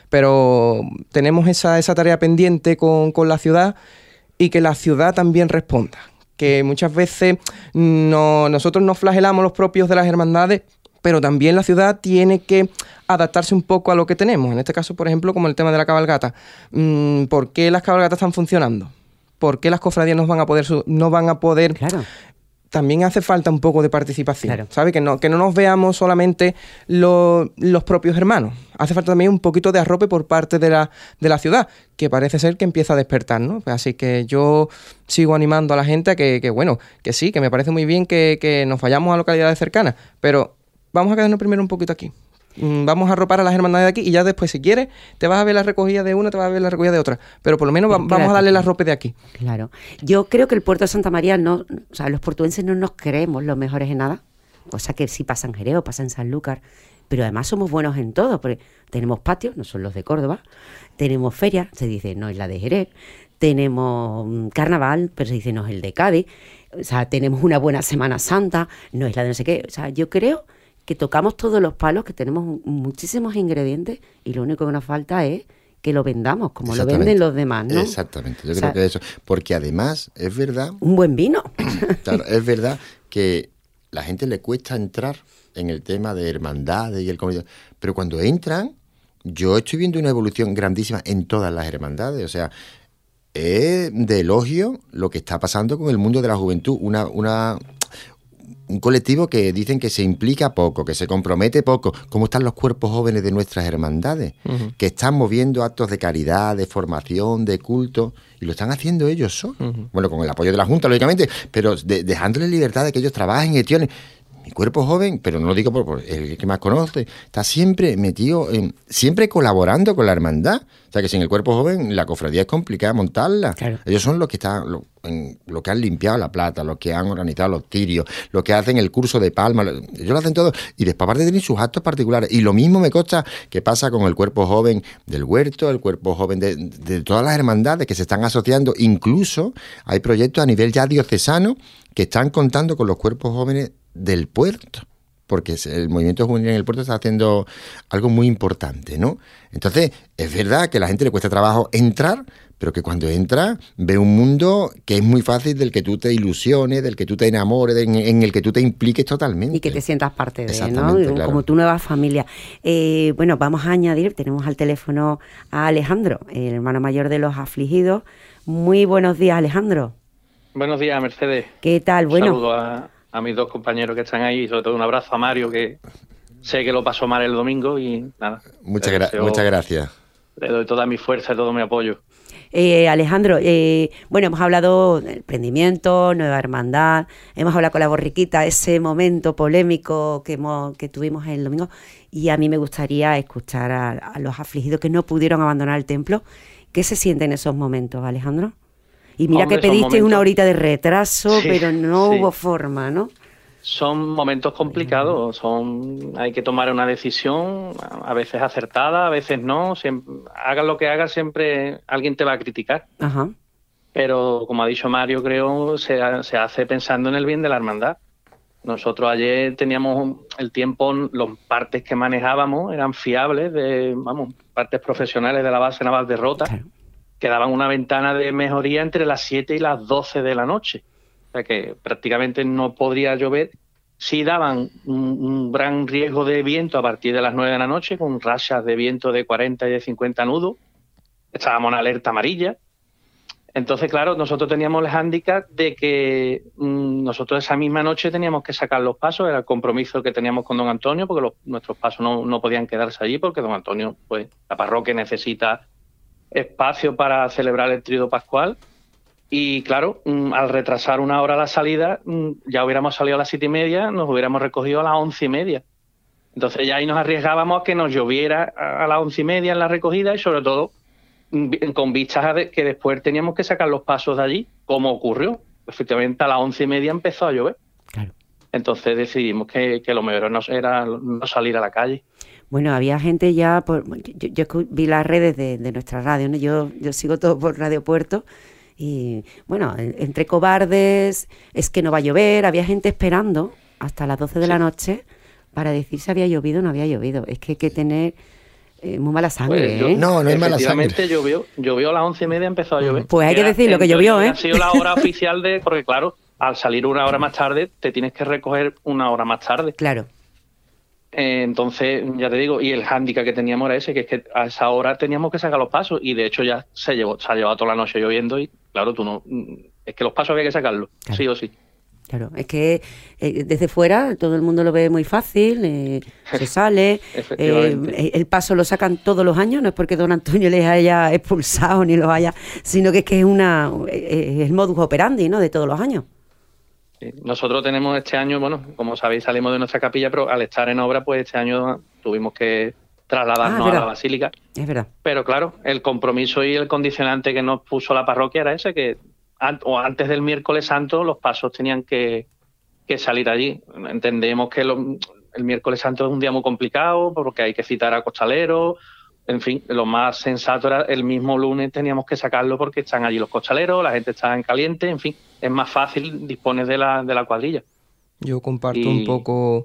Pero tenemos esa, esa tarea pendiente con, con la ciudad, y que la ciudad también responda. Que muchas veces no, nosotros nos flagelamos los propios de las hermandades, pero también la ciudad tiene que adaptarse un poco a lo que tenemos. En este caso, por ejemplo, como el tema de la cabalgata. ¿Por qué las cabalgatas están funcionando? ¿Por qué las cofradías no van a poder, no van a poder claro. También hace falta un poco de participación, claro. ¿sabes? Que no, que no nos veamos solamente lo, los propios hermanos. Hace falta también un poquito de arrope por parte de la, de la ciudad, que parece ser que empieza a despertar, ¿no? Así que yo sigo animando a la gente a que, que bueno, que sí, que me parece muy bien que, que nos vayamos a localidades cercanas, pero vamos a quedarnos primero un poquito aquí. Vamos a arropar a las hermandades de aquí y ya después, si quieres, te vas a ver la recogida de una, te vas a ver la recogida de otra. Pero por lo menos va, vamos a darle la arrope de aquí. Claro. Yo creo que el puerto de Santa María, no, o sea, los portuenses no nos creemos los mejores en nada. O sea, que sí pasa en Jerez o pasa en Sanlúcar. Pero además somos buenos en todo. Porque tenemos patios, no son los de Córdoba. Tenemos feria, se dice, no es la de Jerez. Tenemos carnaval, pero se dice, no es el de Cádiz. O sea, tenemos una buena Semana Santa, no es la de no sé qué. O sea, yo creo que tocamos todos los palos, que tenemos muchísimos ingredientes y lo único que nos falta es que lo vendamos, como lo venden los demás, ¿no? Exactamente, yo o creo sea, que eso, porque además es verdad... Un buen vino. Claro, es verdad que la gente le cuesta entrar en el tema de hermandades y el comunidad, pero cuando entran, yo estoy viendo una evolución grandísima en todas las hermandades, o sea, es de elogio lo que está pasando con el mundo de la juventud, una... una un colectivo que dicen que se implica poco, que se compromete poco. ¿Cómo están los cuerpos jóvenes de nuestras hermandades? Uh-huh. Que están moviendo actos de caridad, de formación, de culto, y lo están haciendo ellos solos. Uh-huh. Bueno, con el apoyo de la Junta, lógicamente, pero de, dejándoles libertad de que ellos trabajen, gestionen. Mi cuerpo joven, pero no lo digo por, por el que más conoce, está siempre metido, en, siempre colaborando con la hermandad. O sea que sin el cuerpo joven la cofradía es complicada montarla. Claro. Ellos son los que están, lo, en, lo que han limpiado la plata, los que han organizado los tirios, los que hacen el curso de palma, ellos lo hacen todo. Y después aparte tienen sus actos particulares. Y lo mismo me consta que pasa con el cuerpo joven del huerto, el cuerpo joven de, de todas las hermandades que se están asociando. Incluso hay proyectos a nivel ya diocesano que están contando con los cuerpos jóvenes del puerto, porque el movimiento juvenil en el puerto está haciendo algo muy importante, ¿no? Entonces, es verdad que a la gente le cuesta trabajo entrar, pero que cuando entra ve un mundo que es muy fácil del que tú te ilusiones, del que tú te enamores, en, en el que tú te impliques totalmente. Y que te sientas parte de, ¿no? Claro. Como tu nueva familia. Eh, bueno, vamos a añadir, tenemos al teléfono a Alejandro, el hermano mayor de los afligidos. Muy buenos días, Alejandro. Buenos días, Mercedes. ¿Qué tal? Bueno. Un saludo a... a mis dos compañeros que están ahí y sobre todo un abrazo a Mario, que sé que lo pasó mal el domingo y nada. Muchas, gra- deseo, muchas gracias. Le doy toda mi fuerza y todo mi apoyo. Eh, Alejandro, eh, bueno, hemos hablado del emprendimiento, Nueva Hermandad, hemos hablado con la borriquita, ese momento polémico que, hemos, que tuvimos el domingo, y a mí me gustaría escuchar a, a los afligidos que no pudieron abandonar el templo. ¿Qué se siente en esos momentos, Alejandro? Y mira Hombre, que pediste momentos... una horita de retraso, sí, pero no sí. hubo forma, ¿no? Son momentos complicados, son hay que tomar una decisión, a veces acertada, a veces no. Siempre, hagas lo que hagas, siempre alguien te va a criticar. Ajá. Pero, como ha dicho Mario, creo se, se hace pensando en el bien de la hermandad. Nosotros ayer teníamos el tiempo, los partes que manejábamos eran fiables, de vamos, partes profesionales de la base naval de Rota. Claro. Que daban una ventana de mejoría entre las siete y las doce de la noche. O sea que prácticamente no podría llover. Sí daban un, un gran riesgo de viento a partir de las nueve de la noche, con rachas de viento de cuarenta y de cincuenta nudos. Estábamos en alerta amarilla. Entonces, claro, nosotros teníamos el hándicap de que mmm, nosotros esa misma noche teníamos que sacar los pasos. Era el compromiso que teníamos con don Antonio, porque los, nuestros pasos no, no podían quedarse allí, porque don Antonio, pues la parroquia necesita espacio para celebrar el tríodo pascual y claro, al retrasar una hora la salida ya hubiéramos salido a las siete y media, nos hubiéramos recogido a las once y media, entonces ya ahí nos arriesgábamos a que nos lloviera a las once y media en la recogida y sobre todo con vistas a que después teníamos que sacar los pasos de allí, como ocurrió, efectivamente a las once y media empezó a llover. Claro. Entonces decidimos que, que lo mejor no era no salir a la calle. Bueno, había gente ya, por, yo, yo vi las redes de, de nuestra radio, ¿no? yo, yo sigo todo por Radio Puerto y bueno, entre cobardes, es que no va a llover, había gente esperando hasta las doce de sí. la noche para decir si había llovido o no había llovido. Es que hay que tener eh, muy mala sangre, pues yo, ¿eh? No, no es mala sangre. Efectivamente llovió, llovió a las once y media, empezó a llover. Pues hay que decir lo que llovió, ¿eh? Ha sido la hora oficial de, porque claro, al salir una hora más tarde, te tienes que recoger una hora más tarde. Claro. Eh, entonces, ya te digo, y el hándicap que teníamos era ese, que es que a esa hora teníamos que sacar los pasos, y de hecho ya se llevó, se ha llevado toda la noche lloviendo, y claro, tú no, es que los pasos había que sacarlos, claro. sí o sí. Claro, es que eh, desde fuera todo el mundo lo ve muy fácil, eh, se sale, eh, el paso lo sacan todos los años, no es porque don Antonio les haya expulsado ni los haya, sino que es que es una es el modus operandi, ¿no?, de todos los años. Nosotros tenemos este año, bueno, como sabéis, salimos de nuestra capilla, pero al estar en obra, pues este año tuvimos que trasladarnos ah, a la basílica. Es verdad. Pero claro, el compromiso y el condicionante que nos puso la parroquia era ese, que an- o antes del miércoles santo los pasos tenían que, que salir allí. Entendemos que lo, el miércoles santo es un día muy complicado porque hay que citar a costaleros. En fin, lo más sensato era el mismo lunes teníamos que sacarlo porque están allí los costaleros, la gente está en caliente, en fin, es más fácil disponer de la, de la cuadrilla. Yo comparto y... un poco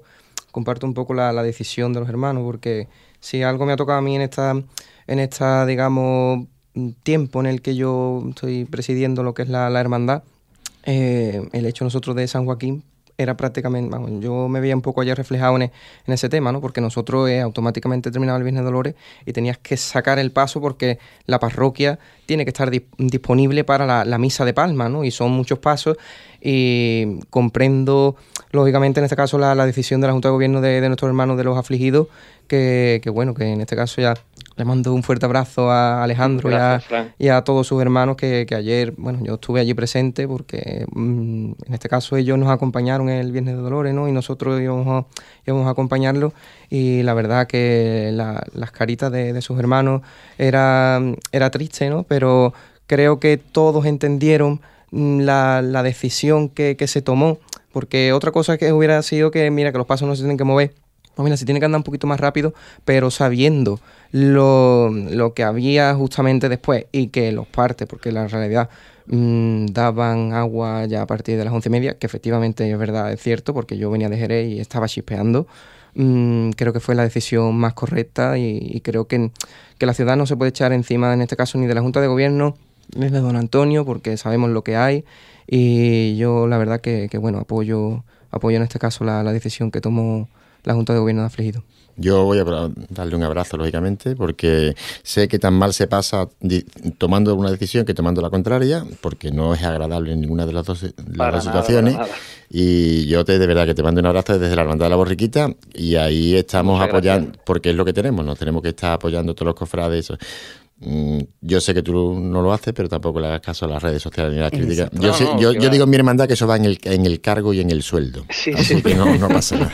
comparto un poco la, la decisión de los hermanos, porque si algo me ha tocado a mí en esta, en esta digamos, tiempo en el que yo estoy presidiendo lo que es la, la hermandad, eh, el hecho nosotros de San Joaquín era prácticamente, vamos, yo me veía un poco ayer reflejado en, en ese tema, ¿no? Porque nosotros eh, automáticamente terminaba el Viernes de Dolores y tenías que sacar el paso porque la parroquia tiene que estar di- disponible para la, la misa de Palma, ¿no? Y son muchos pasos y comprendo, lógicamente, en este caso la, la decisión de la Junta de Gobierno de, de nuestros hermanos de los afligidos, que, que bueno, que en este caso ya le mando un fuerte abrazo a Alejandro. Gracias, y, a, y a todos sus hermanos que, que ayer, bueno, yo estuve allí presente porque mmm, en este caso ellos nos acompañaron el Viernes de Dolores, ¿no? Y nosotros íbamos a, íbamos a acompañarlos y la verdad que la, las caritas de, de sus hermanos era, era triste, ¿no? Pero creo que todos entendieron la, la decisión que, que se tomó, porque otra cosa que hubiera sido que, mira, que los pasos no se tienen que mover. Pues mira, se tiene que andar un poquito más rápido, pero sabiendo lo, lo que había justamente después y que los partes, porque la realidad mmm, daban agua ya a partir de las once y media, que efectivamente es verdad, es cierto, porque yo venía de Jerez y estaba chispeando, mmm, creo que fue la decisión más correcta y, y creo que, que la ciudad no se puede echar encima, en este caso, ni de la Junta de Gobierno, ni de don Antonio, porque sabemos lo que hay y yo la verdad que, que bueno, apoyo, apoyo en este caso la, la decisión que tomó la Junta de Gobierno de Afligidos. Yo voy a darle un abrazo, lógicamente, porque sé que tan mal se pasa di- tomando una decisión que tomando la contraria, porque no es agradable en ninguna de las dos, las dos nada, situaciones. Y yo te de verdad que te mando un abrazo desde la Hermandad de la Borriquita y ahí estamos Muchas apoyando, gracias. Porque es lo que tenemos, nos tenemos que estar apoyando todos los cofrades. Eso. Yo sé que tú no lo haces, pero tampoco le hagas caso a las redes sociales ni a las críticas. Yo, no, sé, no, yo, yo digo en mi hermandad que eso va en el, en el cargo y en el sueldo. Sí, así sí. que no, no pasa nada.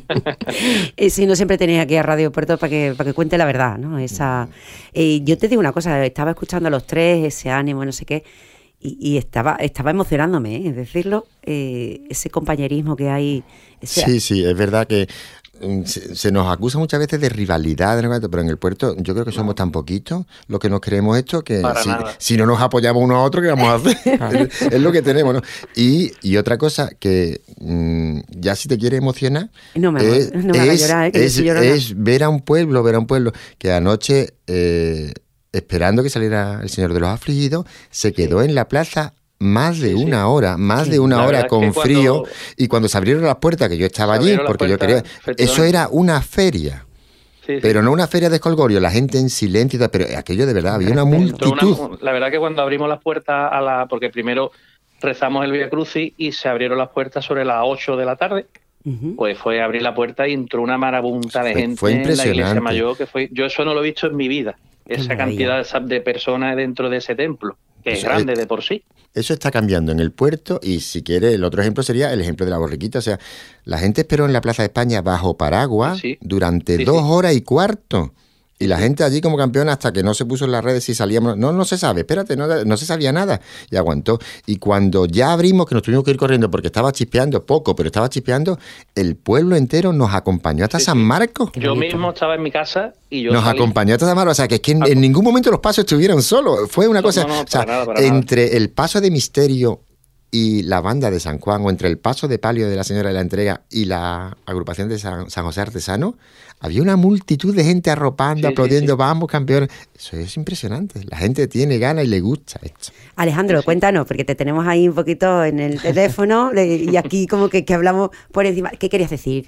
Y si no, siempre tenéis aquí a Radio Puerto para que, para que cuente la verdad, ¿no? Esa, eh, yo te digo una cosa, estaba escuchando a los tres, ese ánimo, no sé qué, y, y estaba, estaba emocionándome, ¿eh? Es decirlo, eh, ese compañerismo que hay. Ese... Sí, sí, es verdad que Se, se nos acusa muchas veces de rivalidad, pero en el puerto yo creo que somos tan poquitos los que nos creemos esto que si, si no nos apoyamos unos a otros, ¿qué vamos a hacer? es, es lo que tenemos, ¿no? Y, y otra cosa que mmm, ya si te quiere emocionar no me, es, no me es, llorar, ¿eh? que es, es ver a un pueblo, ver a un pueblo que anoche, eh, esperando que saliera el Señor de los Afligidos, se quedó sí. en la plaza más de sí, una sí. hora, más sí, de una hora con frío, cuando, y cuando se abrieron las puertas, que yo estaba allí, porque puertas, yo quería, eso era una feria, sí, sí. pero no una feria de escolgorio, la gente en silencio, pero aquello de verdad, había una multitud. Una, la verdad que cuando abrimos las puertas, a la porque primero rezamos el Vía Crucis y se abrieron las puertas sobre las ocho de la tarde, uh-huh. pues fue abrir la puerta y entró una marabunta de fue, gente fue en la iglesia mayor, que fue, yo eso no lo he visto en mi vida, esa cantidad de personas dentro de ese templo, que eso es grande es, de por sí. Eso está cambiando en el puerto y si quiere el otro ejemplo sería el ejemplo de la Borriquita. O sea, la gente esperó en la Plaza de España bajo paraguas sí, sí. durante sí, dos sí. horas y cuarto. Y la gente allí como campeona hasta que no se puso en las redes si salíamos. No, no se sabe, espérate, no, no se sabía nada. Y aguantó. Y cuando ya abrimos, que nos tuvimos que ir corriendo porque estaba chispeando, poco, pero estaba chispeando, el pueblo entero nos acompañó hasta sí, San Marcos. Yo mismo estaba en mi casa y yo Nos salí. acompañó hasta San Marcos. O sea, que es que en, en ningún momento los pasos estuvieron solos. Fue una no, cosa... No, no, o sea, para nada, para entre nada. el paso de misterio y la banda de San Juan, o entre el paso de palio de la Señora de la Entrega y la agrupación de San, San José Artesano, había una multitud de gente arropando, sí, aplaudiendo, sí, sí. vamos campeones. Eso es impresionante. La gente tiene ganas y le gusta esto. Alejandro, sí. cuéntanos, porque te tenemos ahí un poquito en el teléfono y aquí como que, que hablamos por encima. ¿Qué querías decir?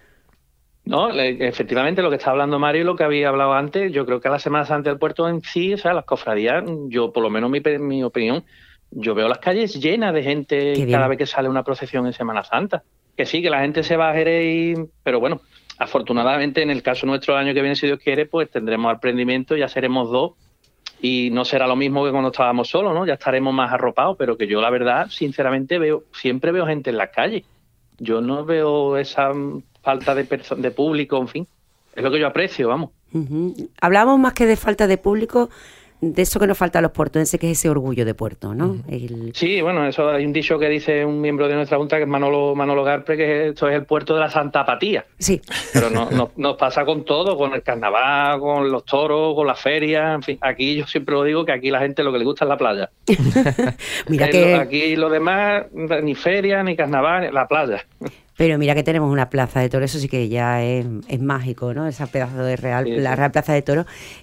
No, efectivamente lo que está hablando Mario y lo que había hablado antes, yo creo que a la Semana Santa del Puerto en sí, o sea, las cofradías, yo por lo menos mi, mi opinión, yo veo las calles llenas de gente cada vez que sale una procesión en Semana Santa. Que sí, que la gente se va a Jerez, y... pero bueno, afortunadamente en el caso nuestro año que viene, si Dios quiere, pues tendremos aprendimiento, ya seremos dos y no será lo mismo que cuando estábamos solos, ¿no? Ya estaremos más arropados, pero que yo la verdad, sinceramente, veo siempre veo gente en las calles. Yo no veo esa falta de, perso- de público, en fin. Es lo que yo aprecio, vamos. Uh-huh. Hablamos más que de falta de público, de eso que nos falta a los portuenses, que es ese orgullo de Puerto, ¿no? Uh-huh. El... Sí, bueno, eso hay un dicho que dice un miembro de nuestra junta, que es Manolo, Manolo Garpre, que esto es el puerto de la Santa Apatía. Sí. Pero no, no, nos pasa con todo, con el carnaval, con los toros, con las ferias, en fin. Aquí yo siempre lo digo que aquí la gente lo que le gusta es la playa. Mira eh, que... Aquí lo demás, ni feria, ni carnaval, la playa. Pero mira que tenemos una plaza de toros, eso sí que ya es, es mágico, ¿no? Esa pedazo de real, sí, la sí. Real Plaza de Toros.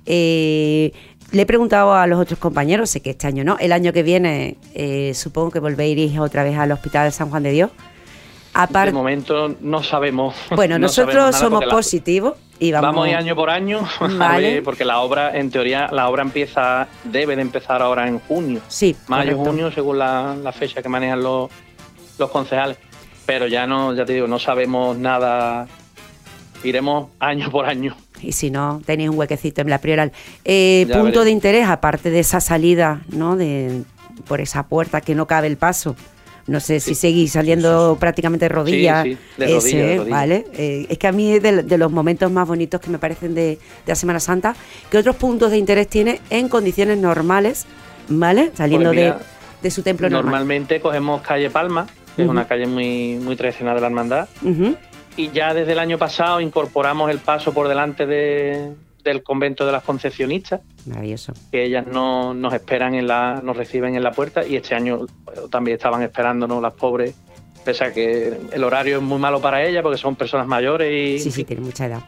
Eh, le he preguntado a los otros compañeros, sé que este año no, el año que viene eh, supongo que volvéis otra vez al Hospital San Juan de Dios. Apart... De momento no sabemos. Bueno, no nosotros sabemos somos la... positivos y vamos... Vamos a ir año por año, vale. a ver, porque la obra, en teoría, la obra empieza, debe de empezar ahora en junio. Sí, mayo, correcto. junio, según la, la fecha que manejan los, los concejales. Pero ya no, ya te digo, no sabemos nada. Iremos año por año. Y si no, tenéis un huequecito en la Prioral. Eh, punto veremos. de interés, aparte de esa salida, ¿no? De, por esa puerta que no cabe el paso. No sé sí. si seguís saliendo sí, sí. prácticamente de rodillas. Sí, sí, de rodillas, ese, de rodillas. ¿vale? Eh, es que a mí es de, de los momentos más bonitos que me parecen de, de la Semana Santa. ¿Qué otros puntos de interés tiene en condiciones normales, ¿vale? Saliendo pues mira, de, de su templo normal. Normalmente cogemos calle Palma, que uh-huh. es una calle muy, muy tradicional de la hermandad. Uh-huh. Y ya desde el año pasado incorporamos el paso por delante de, del convento de las Concepcionistas. Maravilloso. Que ellas no, nos esperan, en la, nos reciben en la puerta, y este año bueno, también estaban esperándonos las pobres, pese a que el horario es muy malo para ellas porque son personas mayores. Y, sí, sí, tienen mucha edad.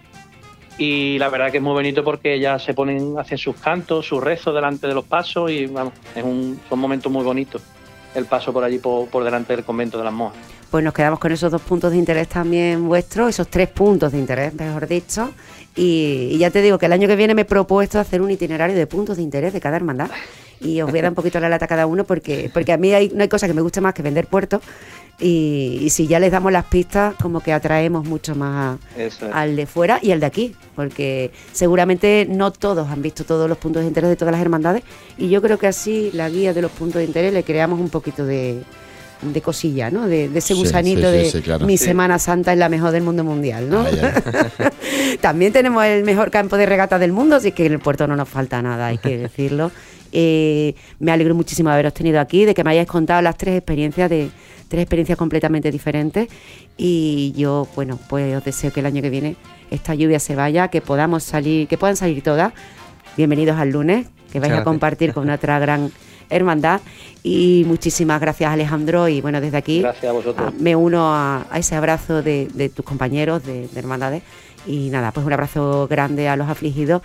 Y la verdad que es muy bonito porque ellas se ponen, hacen sus cantos, sus rezos delante de los pasos y vamos, es un, son momentos muy bonitos el paso por allí, por, por delante del convento de las monjas. Pues nos quedamos con esos dos puntos de interés también vuestros, esos tres puntos de interés, mejor dicho. Y, y ya te digo que el año que viene me he propuesto hacer un itinerario de puntos de interés de cada hermandad. Y os voy a dar un poquito la lata a cada uno porque, porque a mí hay, no hay cosa que me guste más que vender puertos. Y, y si ya les damos las pistas, como que atraemos mucho más a, es. al de fuera y al de aquí. Porque seguramente no todos han visto todos los puntos de interés de todas las hermandades. Y yo creo que así la guía de los puntos de interés le creamos un poquito de... de cosilla, ¿no? De, de ese gusanito sí, sí, sí, de sí, claro. mi sí. Semana Santa es la mejor del mundo mundial, ¿no? Ay, ay. También tenemos el mejor campo de regata del mundo, así que en el puerto no nos falta nada, hay que decirlo. Eh, me alegro muchísimo de haberos tenido aquí, de que me hayáis contado las tres experiencias, de tres experiencias completamente diferentes, y yo, bueno, pues os deseo que el año que viene esta lluvia se vaya, que podamos salir, que puedan salir todas. Bienvenidos al lunes, que vais a compartir con otra gran hermandad, y muchísimas gracias, Alejandro, y bueno, desde aquí gracias a vosotros. A, me uno a, a ese abrazo de, de tus compañeros de, de hermandades, y nada, pues un abrazo grande a los afligidos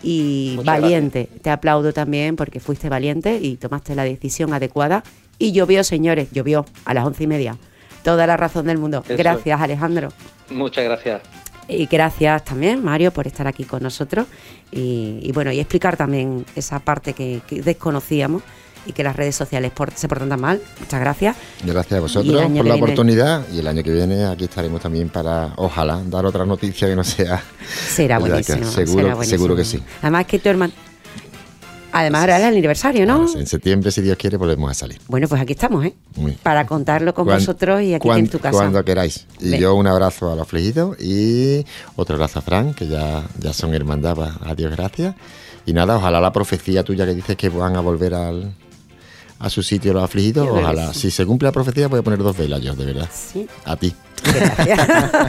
y muchas valiente, gracias. Te aplaudo también porque fuiste valiente y tomaste la decisión adecuada, y llovió, señores, llovió a las once y media, toda la razón del mundo. Eso. Gracias, Alejandro. Muchas gracias. Y gracias también, Mario, por estar aquí con nosotros y, y bueno, y explicar también esa parte que, que desconocíamos y que las redes sociales por, se portan tan mal. Muchas gracias. Gracias a vosotros por la viene... oportunidad, y el año que viene aquí estaremos también para, ojalá, dar otra noticia que no sea... Será buenísimo. Seguro, será buenísimo. Seguro que sí. Además que tu hermano... Además ahora es el aniversario, ¿no? En septiembre, si Dios quiere, volvemos a salir. Bueno, pues aquí estamos, ¿eh? Muy. Para contarlo con Cuan, vosotros y aquí cuan, en tu casa. Cuando queráis. Y Ven. Yo un abrazo a los afligidos y otro abrazo a Fran, que ya, ya son hermandad, a Dios gracias. Y nada, ojalá la profecía tuya que dices que van a volver al... a su sitio los afligidos, yo ojalá. Si se cumple la profecía voy a poner dos velas yo, de verdad. Sí. A ti. Gracias.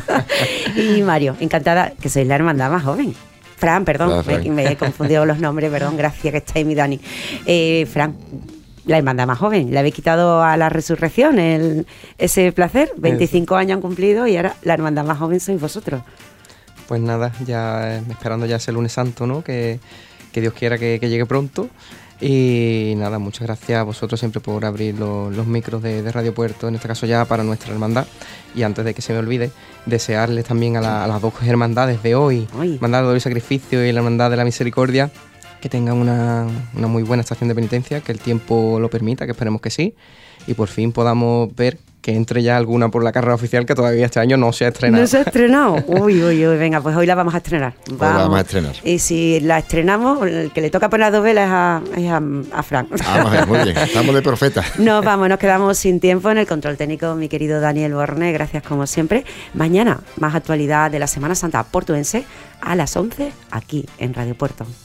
Y Mario, encantada, que sois la hermandad más joven. Fran, perdón, Hola, Fran. Me, me he confundido los nombres, perdón, gracias que estáis mi Dani. Eh, Fran, la hermandad más joven, le habéis quitado a la resurrección el, ese placer, veinticinco años han cumplido y ahora la hermandad más joven sois vosotros. Pues nada, ya esperando ya ese lunes santo, ¿no? Que, que Dios quiera que, que llegue pronto. Y nada, muchas gracias a vosotros siempre por abrir lo, los micros de, de Radio Puerto, en este caso ya para nuestra hermandad. Y antes de que se me olvide, desearles también a, la, a las dos hermandades de hoy, Ay. Hermandad del Sacrificio y la Hermandad de la Misericordia, que tengan una, una muy buena estación de penitencia, que el tiempo lo permita, que esperemos que sí, y por fin podamos ver que entre ya alguna por la carrera oficial, que todavía este año no se ha estrenado. No se ha estrenado. Uy, uy, uy, venga, pues hoy la vamos a estrenar. Vamos. Hoy la vamos a estrenar. Y si la estrenamos, el que le toca poner las dos velas es a, es a, a Fran. Vamos a ver, muy bien, estamos de profeta. Nos vamos, nos quedamos sin tiempo en el control técnico, mi querido Daniel Borne, gracias como siempre. Mañana, más actualidad de la Semana Santa portuense a las once, aquí en Radio Puerto.